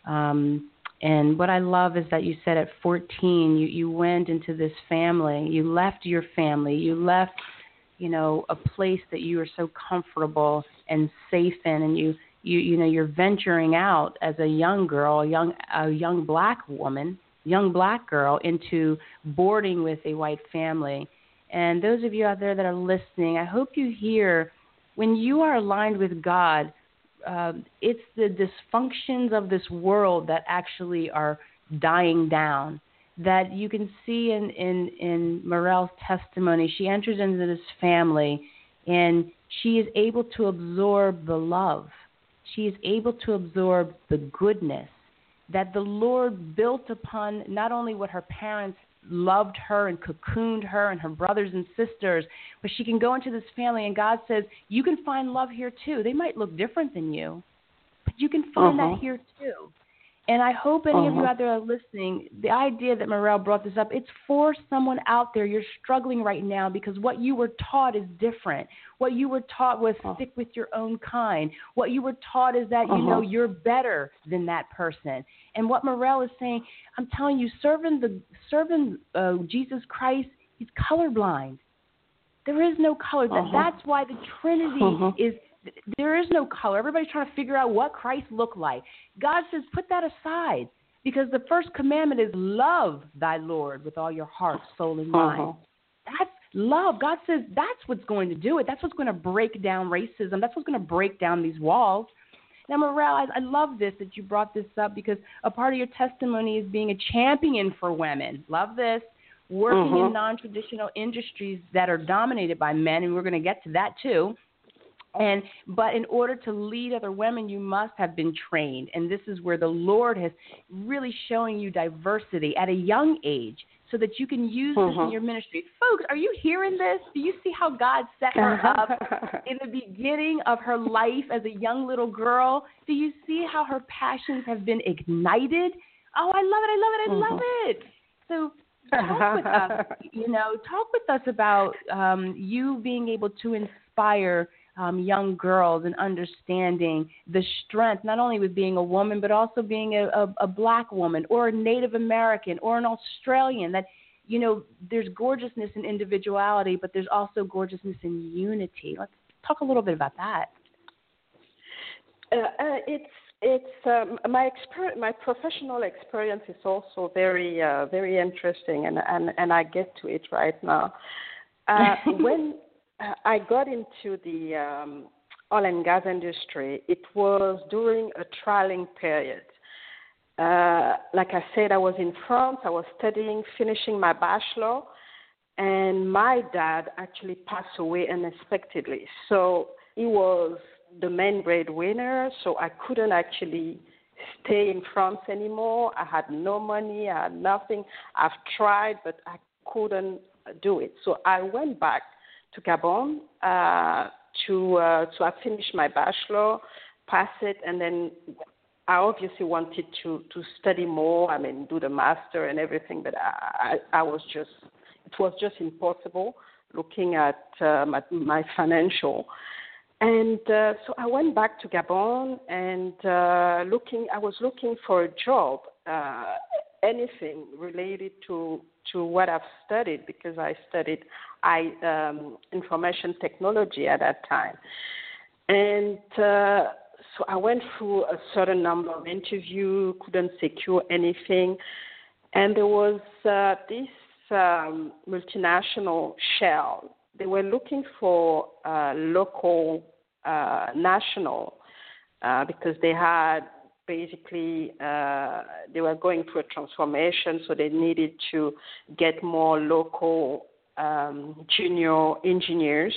um, and what I love is that you said at fourteen, you, you went into this family, you left your family, you left, you know, a place that you were so comfortable and safe in, and you. You you know, you're venturing out as a young girl, a young a young black woman, young black girl, into boarding with a white family. And those of you out there that are listening, I hope you hear, when you are aligned with God, uh, it's the dysfunctions of this world that actually are dying down. That you can see in, in, in Morelle's testimony. She enters into this family, and she is able to absorb the love. She is able to absorb the goodness that the Lord built upon not only what her parents loved her and cocooned her and her brothers and sisters, but she can go into this family, and God says, you can find love here too. They might look different than you, but you can find uh-huh. that here too. And I hope any uh-huh. of you out there are listening, the idea that Morelle brought this up, it's for someone out there. You're struggling right now because what you were taught is different. What you were taught was uh-huh. stick with your own kind. What you were taught is that, uh-huh. you know, you're better than that person. And what Morelle is saying, I'm telling you, serving the serving uh, Jesus Christ, he's colorblind. There is no color. Uh-huh. That's why the Trinity uh-huh. is. There is no color. Everybody's trying to figure out what Christ looked like. God says, put that aside, because the first commandment is love thy Lord with all your heart, soul, and mind. Uh-huh. That's love. God says that's what's going to do it. That's what's going to break down racism. That's what's going to break down these walls. Now, Morel, I, I love this that you brought this up because a part of your testimony is being a champion for women. Love this. Working mm-hmm. in non-traditional industries that are dominated by men, and we're going to get to that too. And but in order to lead other women, you must have been trained. And this is where the Lord has really showing you diversity at a young age so that you can use mm-hmm. this in your ministry. Folks, are you hearing this? Do you see how God set her up in the beginning of her life as a young little girl? Do you see how her passions have been ignited? Oh, I love it. I love it. I mm-hmm. love it. So talk with us, you know, talk with us about um, you being able to inspire um, young girls and understanding the strength, not only with being a woman, but also being a, a, a black woman or a Native American or an Australian, that, you know, there's gorgeousness in individuality, but there's also gorgeousness in unity. Let's talk a little bit about that. Uh, uh, it's It's um, my exper- my professional experience is also very uh, very interesting, and, and, and I get to it right now. Uh, when uh, I got into the um, oil and gas industry, it was during a trialing period. Uh, like I said, I was in France. I was studying, finishing my bachelor, and my dad actually passed away unexpectedly. So he was the main breadwinner, so I couldn't actually stay in France anymore. I had no money, I had nothing. I've tried, but I couldn't do it. So I went back to Gabon uh, to uh, so I finished my bachelor, passed it, and then I obviously wanted to, to study more. I mean, do the master and everything, but I, I, I was just it was just impossible looking at uh, my, my financial. And uh, so I went back to Gabon and uh, looking. I was looking for a job, uh, anything related to to what I've studied, because I studied I um, information technology at that time. And uh, so I went through a certain number of interviews, couldn't secure anything, and there was uh, this um, multinational Shell. They were looking for uh, local uh, national uh, because they had basically, uh, they were going through a transformation, so they needed to get more local um, junior engineers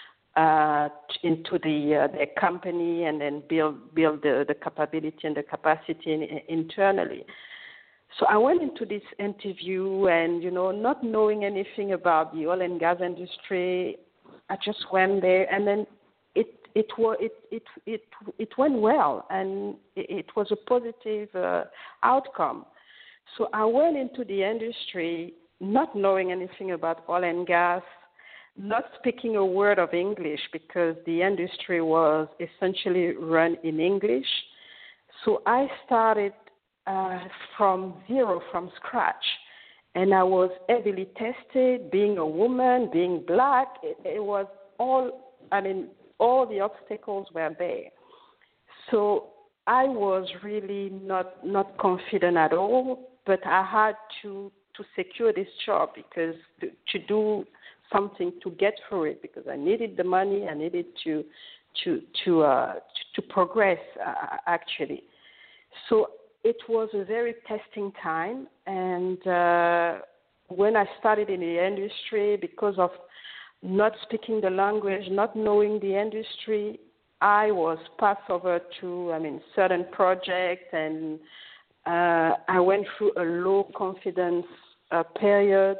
uh, into the uh, their company and then build build the, the capability and the capacity in, internally. So I went into this interview and, you know, not knowing anything about the oil and gas industry, I just went there, and then it it it it it, it went well, and it, it was a positive uh, outcome. So I went into the industry not knowing anything about oil and gas, not speaking a word of English because the industry was essentially run in English. So I started Uh, from zero, from scratch. And I was heavily tested, being a woman, being black. It, it was all, I mean, all the obstacles were there. So I was really not, not confident at all, but I had to, to secure this job because to, to do something to get through it, because I needed the money, I needed to, to, to, uh, to, to progress, uh, actually. So it was a very testing time, and uh, when I started in the industry, because of not speaking the language, not knowing the industry, I was passed over to, I mean, certain projects, and uh, I went through a low confidence uh, period.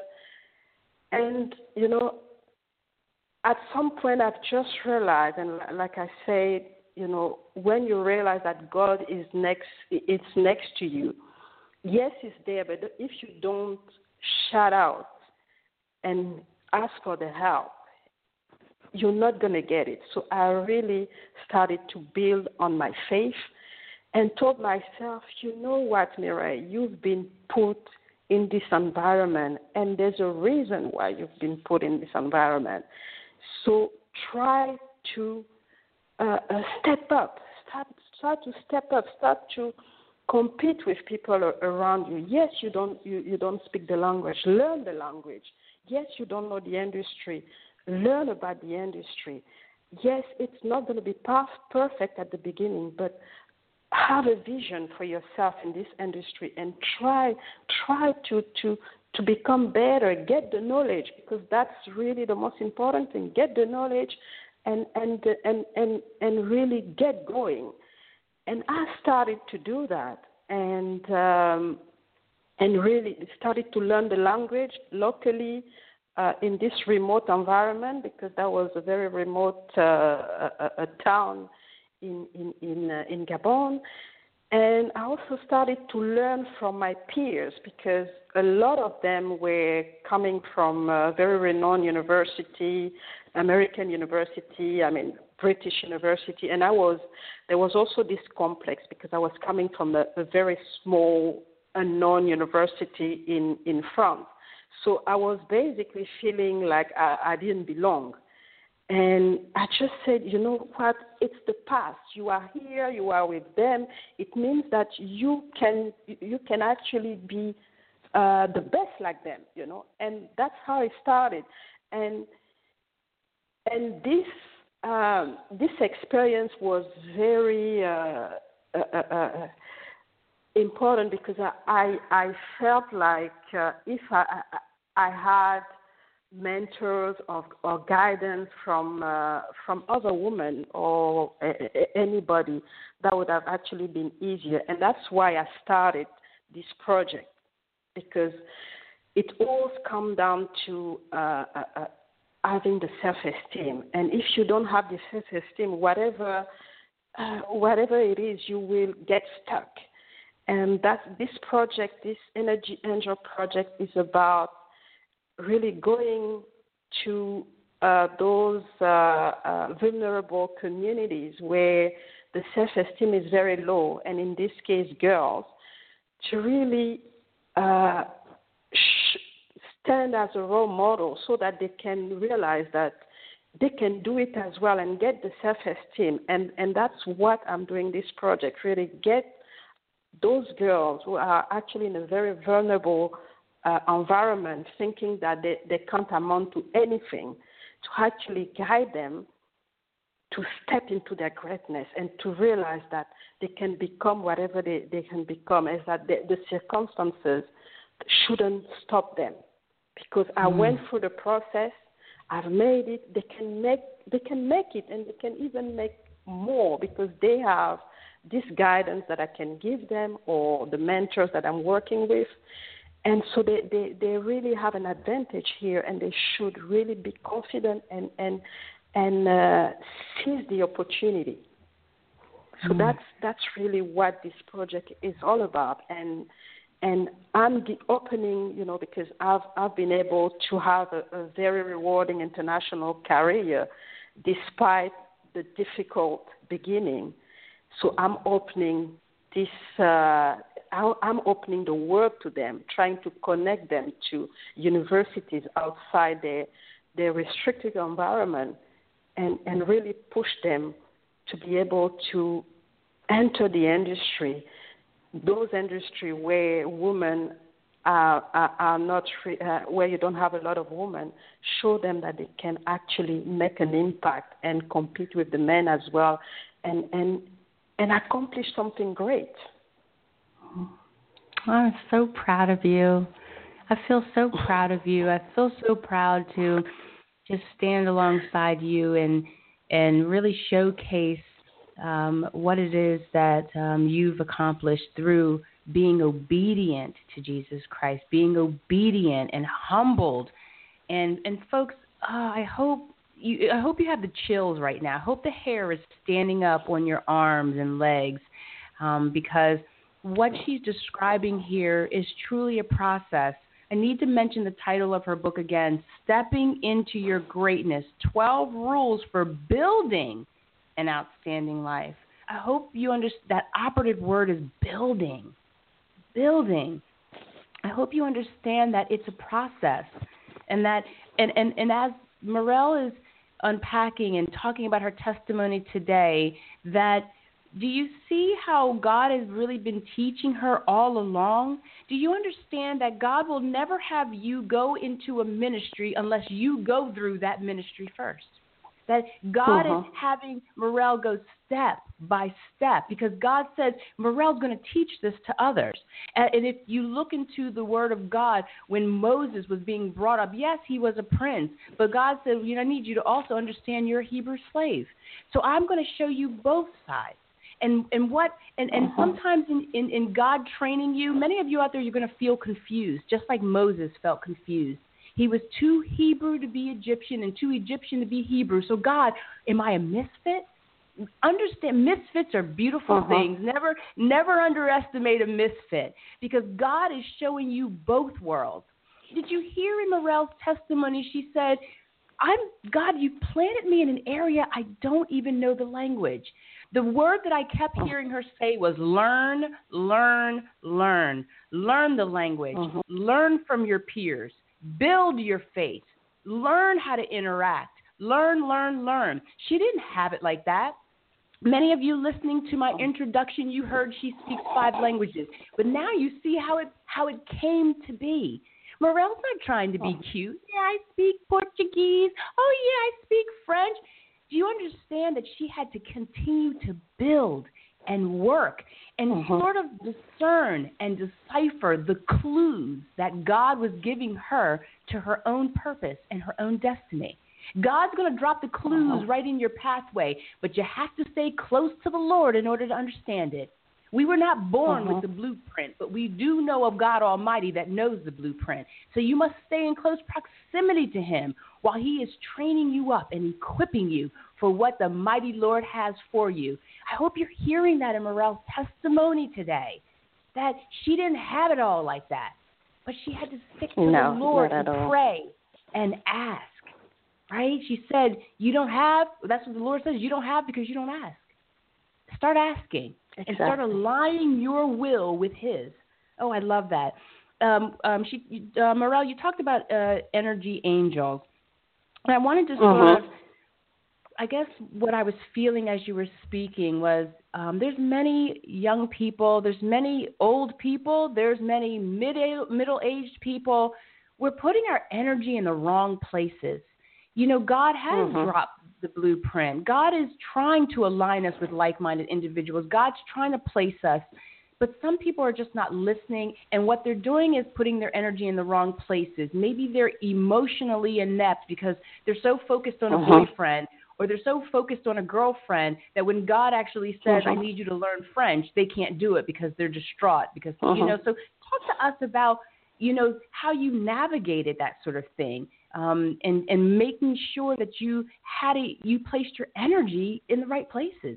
And, you know, at some point I've just realized, and like I said, you know, when you realize that God is next, it's next to you. Yes, it's there, but if you don't shout out and ask for the help, you're not going to get it. So I really started to build on my faith and told myself, you know what, Mireille, you've been put in this environment, and there's a reason why you've been put in this environment. So try to Uh, uh, step up, start, start to step up, start to compete with people around you. Yes, you don't, you, you don't speak the language, learn the language. Yes, you don't know the industry, learn about the industry. Yes, it's not going to be perfect at the beginning, but have a vision for yourself in this industry and try try to, to, to become better, get the knowledge, because that's really the most important thing. Get the knowledge and, and, and, and, and really get going. And I started to do that and um, and really started to learn the language locally uh, in this remote environment, because that was a very remote uh, a, a town in in in, uh, in Gabon. And I also started to learn from my peers, because a lot of them were coming from a very renowned university, American university, I mean, British university. And I was, there was also this complex, because I was coming from a, a very small, unknown university in, in France. So I was basically feeling like I, I didn't belong. And I just said, you know what, it's the past. You are here, you are with them. It means that you can you can actually be uh, the best like them, you know. And that's how it started. And and this um, this experience was very uh, uh, uh, important, because I I, I felt like uh, if I I had mentors or, or guidance from uh, from other women or a, a, anybody, that would have actually been easier. And that's why I started this project, because it all comes down to uh, uh, uh, having the self-esteem. And if you don't have the self-esteem, whatever uh, whatever it is, you will get stuck. And that this project, this Energy Angel project, is about really going to uh, those uh, uh, vulnerable communities where the self-esteem is very low, and in this case, girls, to really uh, sh- stand as a role model so that they can realize that they can do it as well and get the self-esteem. And, and that's what I'm doing this project, really get those girls who are actually in a very vulnerable Uh, environment, thinking that they, they can't amount to anything, to actually guide them to step into their greatness and to realize that they can become whatever they, they can become, is that the, the circumstances shouldn't stop them. Because I mm. went through the process, I've made it, they can make they can make it, and they can even make more, because they have this guidance that I can give them, or the mentors that I'm working with. And so they, they, they really have an advantage here, and they should really be confident and and and uh, seize the opportunity. So mm. that's that's really what this project is all about. And and I'm the opening, you know, because I've I've been able to have a, a very rewarding international career, despite the difficult beginning. So I'm opening this. Uh, I'm opening the world to them, trying to connect them to universities outside their, their restricted environment, and, and really push them to be able to enter the industry, those industries where women are, are, are not free, uh, where you don't have a lot of women. Show them that they can actually make an impact and compete with the men as well, and and and accomplish something great. I'm so proud of you. I feel so proud of you. I feel so proud to just stand alongside you and and really showcase um, what it is that um, you've accomplished through being obedient to Jesus Christ, being obedient and humbled. And and folks, uh, I hope you I hope you have the chills right now. I hope the hair is standing up on your arms and legs, um, because what she's describing here is truly a process. I need to mention the title of her book again, Stepping into Your Greatness, twelve Rules for Building an Outstanding Life. I hope you understand that operative word is building. Building. I hope you understand that it's a process, and that and, and, and as Morel is unpacking and talking about her testimony today, that do you see how God has really been teaching her all along? Do you understand that God will never have you go into a ministry unless you go through that ministry first? That God uh-huh. is having Morel go step by step because God said Morel's going to teach this to others. And, and if you look into the Word of God, when Moses was being brought up, yes, he was a prince, but God said, you know, I need you to also understand you're a Hebrew slave. So I'm going to show you both sides. And and what and, and uh-huh. sometimes in, in, in God training you, many of you out there, you're going to feel confused, just like Moses felt confused. He was too Hebrew to be Egyptian and too Egyptian to be Hebrew. So God, am I a misfit? Understand, misfits are beautiful uh-huh. things. Never never underestimate a misfit because God is showing you both worlds. Did you hear in Morel's testimony? She said, I'm God, you planted me in an area I don't even know the language. The word that I kept hearing her say was learn, learn, learn. Learn the language. Uh-huh. Learn from your peers. Build your faith. Learn how to interact. Learn, learn, learn. She didn't have it like that. Many of you listening to my introduction, you heard she speaks five languages. But now you see how it how it came to be. Morel's not trying to be cute. Yeah, I speak Portuguese. Oh, yeah, I speak French. Do you understand that she had to continue to build and work and uh-huh. sort of discern and decipher the clues that God was giving her to her own purpose and her own destiny? God's going to drop the clues uh-huh. right in your pathway, but you have to stay close to the Lord in order to understand it. We were not born uh-huh. with the blueprint, but we do know of God Almighty that knows the blueprint. So you must stay in close proximity to Him while He is training you up and equipping you for what the mighty Lord has for you. I hope you're hearing that in Morel's testimony today, that she didn't have it all like that, but she had to stick to no, the Lord and all. pray and ask, right? She said, you don't have, that's what the Lord says, you don't have because you don't ask. Start asking. Exactly. And start aligning your will with His. Oh, I love that. Um, um, she, uh, Morel, you talked about uh, energy angels. And I wanted to sort uh-huh. of, I guess what I was feeling as you were speaking was um, there's many young people, there's many old people, there's many mid middle-aged people. We're putting our energy in the wrong places. You know, God has uh-huh. dropped the blueprint. God is trying to align us with like-minded individuals. God's trying to place us, but some people are just not listening, and what they're doing is putting their energy in the wrong places. Maybe they're emotionally inept because they're so focused on a uh-huh. boyfriend or they're so focused on a girlfriend that when God actually says, uh-huh. I need you to learn French, they can't do it because they're distraught. Because, uh-huh. you know, so talk to us about, you know, how you navigated that sort of thing. Um, and, and making sure that you had a, you placed your energy in the right places.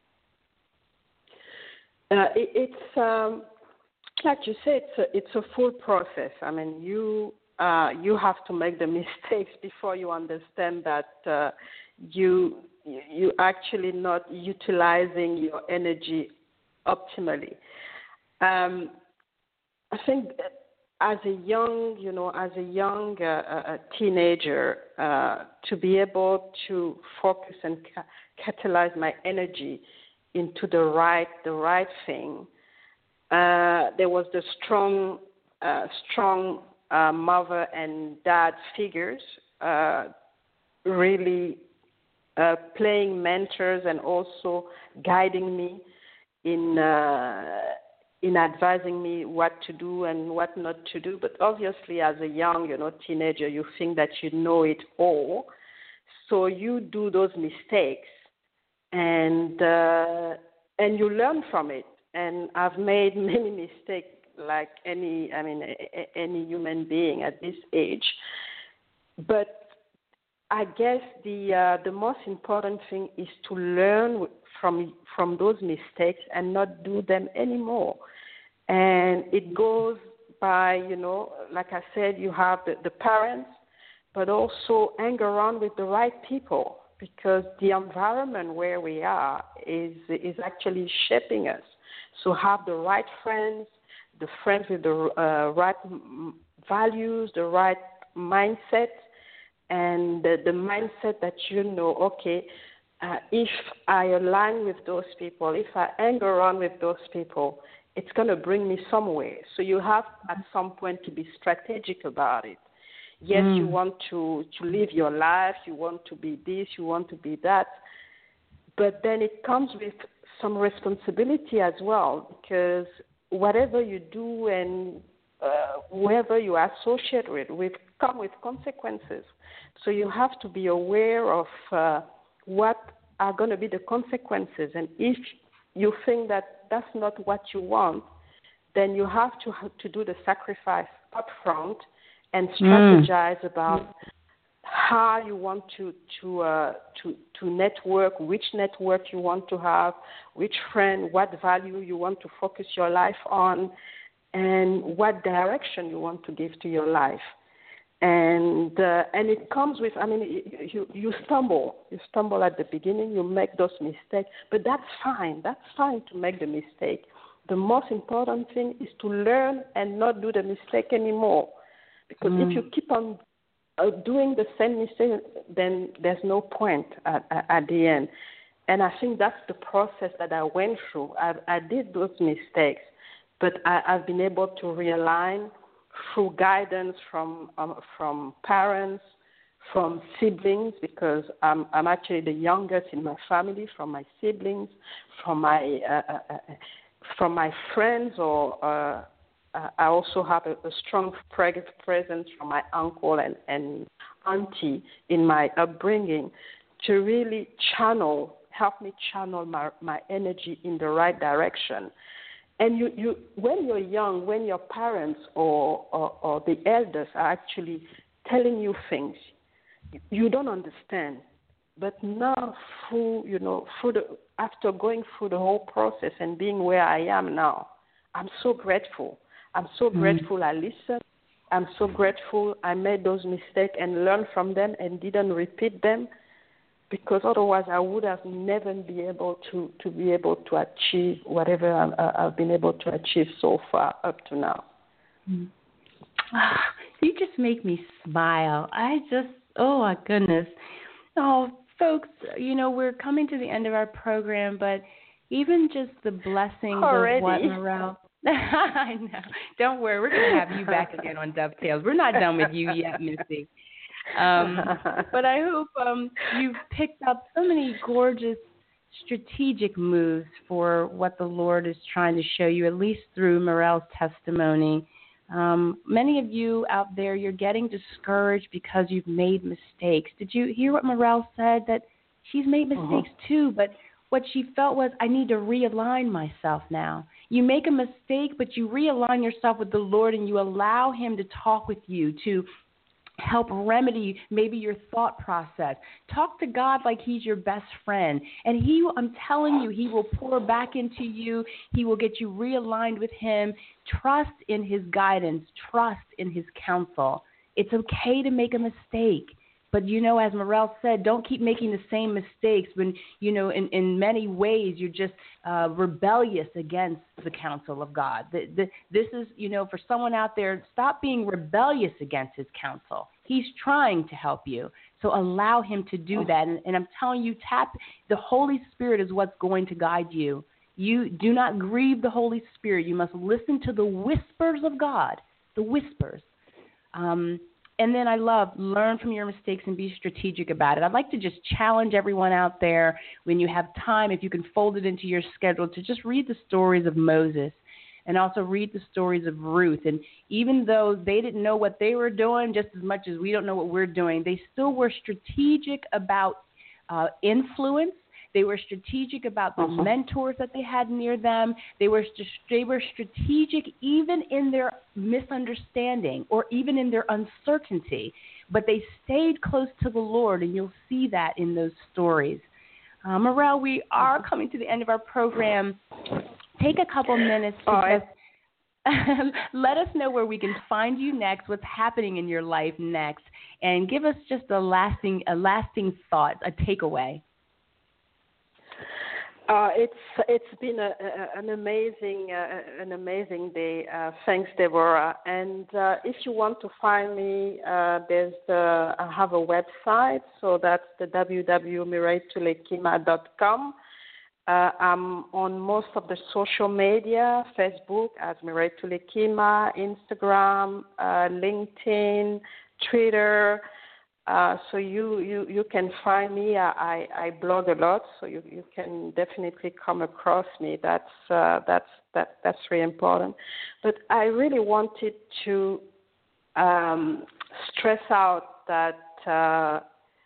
Uh, it, it's um, like you said, it's a, it's a full process. I mean, you uh, you have to make the mistakes before you understand that uh, you you actually not utilizing your energy optimally. Um, I think. That As a young, you know, as a young uh, uh, teenager, uh, to be able to focus and ca- catalyze my energy into the right, the right thing, uh, there was the strong, uh, strong uh, mother and dad figures, uh, really uh, playing mentors and also guiding me in. Uh, in advising me what to do and what not to do. But obviously, as a young, you know, teenager, you think that you know it all. So you do those mistakes and uh, and you learn from it. And I've made many mistakes like any, I mean, any human being at this age. But I guess the uh, the most important thing is to learn from from those mistakes and not do them anymore. And it goes by, you know, like I said, you have the, the parents, but also hang around with the right people because the environment where we are is is actually shaping us. So have the right friends, the friends with the uh, right values, the right mindset, and the, the mindset that you know, okay, uh, if I align with those people, if I hang around with those people, it's going to bring me somewhere. So you have at some point to be strategic about it. Yes, mm. you want to, to live your life, you want to be this, you want to be that, but then it comes with some responsibility as well, because whatever you do and uh, whoever you associate with, with come with consequences. So you have to be aware of uh, what are going to be the consequences. And if you think that that's not what you want, then you have to have to do the sacrifice up front and strategize mm. about how you want to to uh, to to network, which network you want to have, which friend, what value you want to focus your life on, and what direction you want to give to your life. And uh, and it comes with, I mean, you you stumble, you stumble at the beginning, you make those mistakes, but that's fine. That's fine to make the mistake. The most important thing is to learn and not do the mistake anymore, because mm. if you keep on uh, doing the same mistake, then there's no point at, at, at the end. And I think that's the process that I went through. I, I did those mistakes, but I, I've been able to realign through guidance from um, from parents, from siblings, because I'm I'm actually the youngest in my family, from my siblings, from my uh, uh, from my friends, or uh, I also have a, a strong presence from my uncle and, and auntie in my upbringing to really channel, help me channel my, my energy in the right direction. And you, you, when you're young, when your parents or, or, or the elders are actually telling you things, you don't understand. But now, through you know, through the after going through the whole process and being where I am now, I'm so grateful. I'm so mm-hmm. grateful I listened. I'm so grateful I made those mistakes and learned from them and didn't repeat them, because otherwise I would have never been able to, to be able to achieve whatever I, I've been able to achieve so far up to now. Mm-hmm. Oh, you just make me smile. I just, oh my goodness. Oh, folks, you know, we're coming to the end of our program, but even just the blessings Already? of what Morel... I know. Don't worry. We're going to have you back again on Dovetails. We're not done with you yet, Missy. Um, but I hope um, you've picked up so many gorgeous strategic moves for what the Lord is trying to show you, at least through Morel's testimony. Um, many of you out there, you're getting discouraged because you've made mistakes. Did you hear what Morel said? That she's made mistakes uh-huh. too, but what she felt was, I need to realign myself now. You make a mistake, but you realign yourself with the Lord and you allow Him to talk with you, to help remedy maybe your thought process. Talk to God like He's your best friend. And He, I'm telling you, He will pour back into you. He will get you realigned with Him. Trust in His guidance. Trust in His counsel. It's okay to make a mistake. But, you know, as Morel said, don't keep making the same mistakes when, you know, in, in many ways you're just uh, rebellious against the counsel of God. The, the, this is, you know, for someone out there, stop being rebellious against His counsel. He's trying to help you. So allow Him to do that. And, and I'm telling you, tap the Holy Spirit is what's going to guide you. You do not grieve the Holy Spirit. You must listen to the whispers of God, the whispers. Um And then I love, learn from your mistakes and be strategic about it. I'd like to just challenge everyone out there, when you have time, if you can fold it into your schedule, to just read the stories of Moses and also read the stories of Ruth. And even though they didn't know what they were doing, just as much as we don't know what we're doing, they still were strategic about uh, influence. They were strategic about the uh-huh. mentors that they had near them. They were they were strategic even in their misunderstanding or even in their uncertainty. But they stayed close to the Lord, and you'll see that in those stories. Uh, Morel, we are coming to the end of our program. Take a couple minutes to All just right. let us know where we can find you next, what's happening in your life next, and give us just a lasting a lasting thought, a takeaway. Uh, it's it's been a, a, an amazing uh, an amazing day. Uh, thanks, Deborah. And uh, if you want to find me, uh, there's the, I have a website, so that's the w w w dot mireille tulekima dot com. Uh, I'm on most of the social media: Facebook as Mireille Tulekima, Instagram, uh, LinkedIn, Twitter. Uh, so you, you, you can find me. I, I blog a lot, so you, you can definitely come across me. That's uh, that's that that's really important. But I really wanted to um, stress out that uh,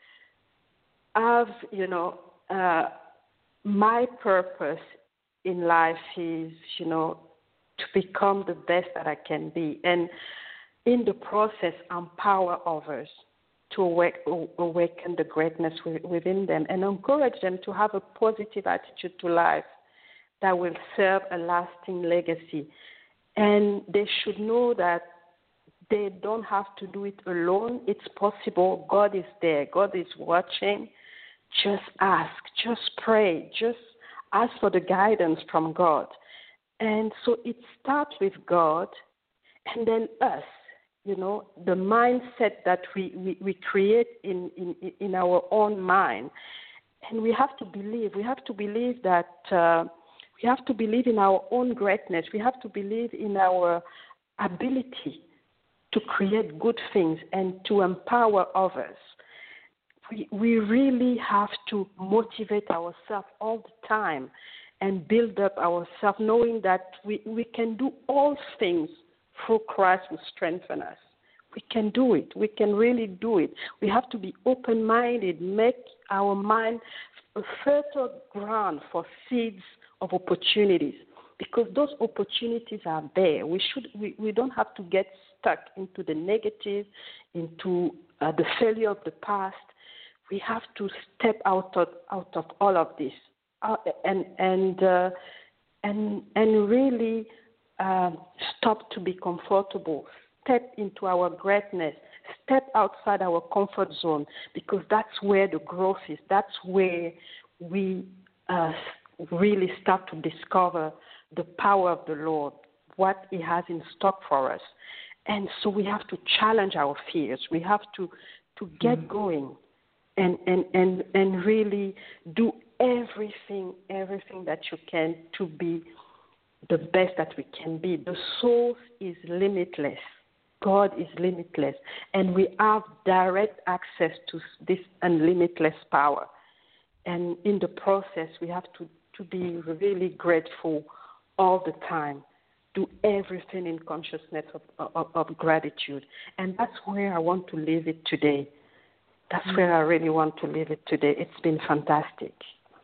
I've you know uh, my purpose in life is you know to become the best that I can be, and in the process, empower others to awaken the greatness within them and encourage them to have a positive attitude to life that will serve a lasting legacy. And they should know that they don't have to do it alone. It's possible. God is there. God is watching. Just ask. Just pray. Just ask for the guidance from God. And so it starts with God and then us. You know, the mindset that we, we, we create in, in, in our own mind. And we have to believe. We have to believe that uh, we have to believe in our own greatness. We have to believe in our ability to create good things and to empower others. We, we really have to motivate ourselves all the time and build up ourselves, knowing that we, we can do all things through Christ who strengthens us. We can do it. We can really do it. We have to be open-minded, make our mind a fertile ground for seeds of opportunities, because those opportunities are there. We should. We, we don't have to get stuck into the negative, into uh, the failure of the past. We have to step out of out of all of this, uh, and and uh, and and really. Uh, stop to be comfortable, step into our greatness, step outside our comfort zone, because that's where the growth is. That's where we uh, really start to discover the power of the Lord, what He has in stock for us. And so we have to challenge our fears. We have to, to get mm-hmm. going and, and, and, and really do everything, everything that you can to be the best that we can be. The soul is limitless. God is limitless. And we have direct access to this unlimitless power. And in the process, we have to, to be really grateful all the time. Do everything in consciousness of, of, of gratitude. And that's where I want to leave it today. That's mm-hmm. where I really want to leave it today. It's been fantastic.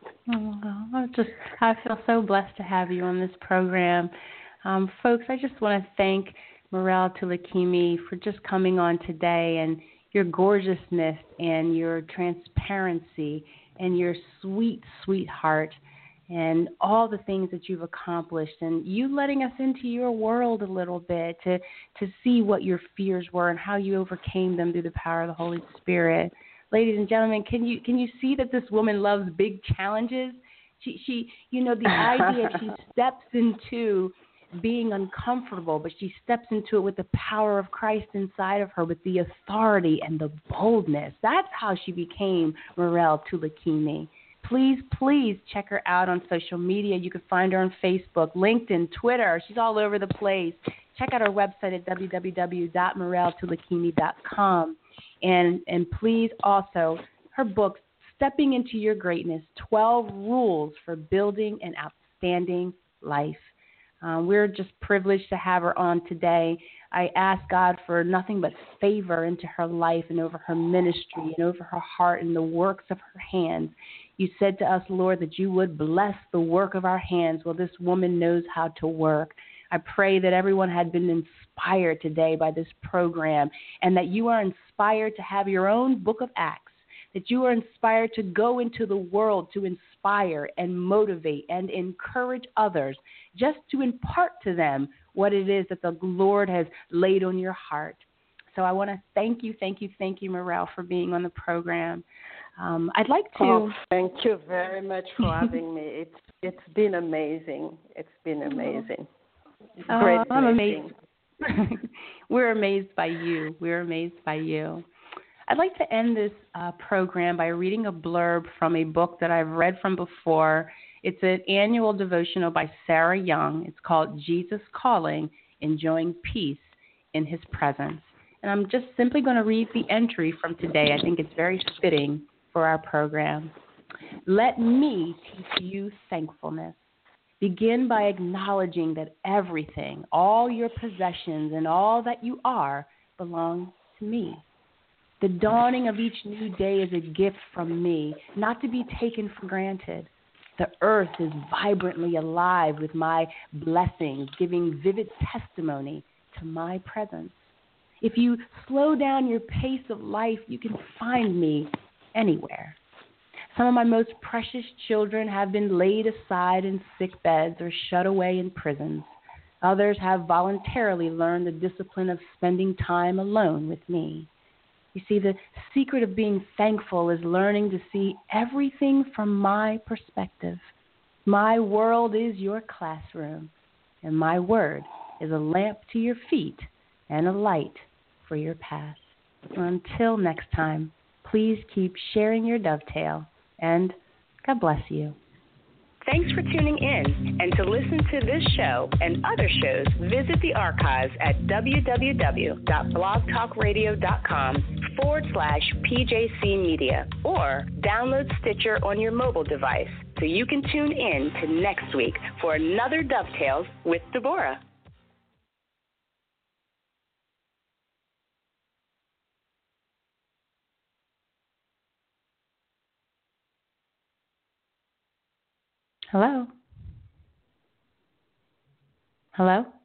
Oh, I just I feel so blessed to have you on this program. Um, folks, I just want to thank Morel Tulakimi for just coming on today, and your gorgeousness and your transparency and your sweet, sweet heart and all the things that you've accomplished, and you letting us into your world a little bit to, to see what your fears were and how you overcame them through the power of the Holy Spirit. Ladies and gentlemen, can you can you see that this woman loves big challenges? She, she you know, the idea she steps into being uncomfortable, but she steps into it with the power of Christ inside of her, with the authority and the boldness. That's how she became Morel Tulakimi. Please, please check her out on social media. You can find her on Facebook, LinkedIn, Twitter. She's all over the place. Check out her website at w w w dot morel tulakimi dot com. And and please also, her book, Stepping into Your Greatness, twelve Rules for Building an Outstanding Life. Um, we're just privileged to have her on today. I ask God for nothing but favor into her life and over her ministry and over her heart and the works of her hands. You said to us, Lord, that you would bless the work of our hands. Well, this woman knows how to work. I pray that everyone had been inspired today by this program, and that you are inspired to have your own book of Acts, that you are inspired to go into the world to inspire and motivate and encourage others, just to impart to them what it is that the Lord has laid on your heart. So I want to thank you, thank you, thank you, Morel, for being on the program. Um, I'd like to... Oh, thank you very much for having me. It's It's been amazing. It's been amazing. Oh, Great I'm blessing. amazed. We're amazed by you. We're amazed by you. I'd like to end this uh, program by reading a blurb from a book that I've read from before. It's an annual devotional by Sarah Young. It's called Jesus Calling, Enjoying Peace in His Presence. And I'm just simply going to read the entry from today. I think it's very fitting for our program. Let me teach you thankfulness. Begin by acknowledging that everything, all your possessions, and all that you are belong to me. The dawning of each new day is a gift from me, not to be taken for granted. The earth is vibrantly alive with my blessings, giving vivid testimony to my presence. If you slow down your pace of life, you can find me anywhere. Some of my most precious children have been laid aside in sick beds or shut away in prisons. Others have voluntarily learned the discipline of spending time alone with me. You see, the secret of being thankful is learning to see everything from my perspective. My world is your classroom, and my word is a lamp to your feet and a light for your path. Until next time, please keep sharing your dovetail, and God bless you. Thanks for tuning in. And to listen to this show and other shows, visit the archives at www.blogtalkradio.com forward slash PJC Media or download Stitcher on your mobile device so you can tune in to next week for another Dovetails with Deborah. Hello? Hello?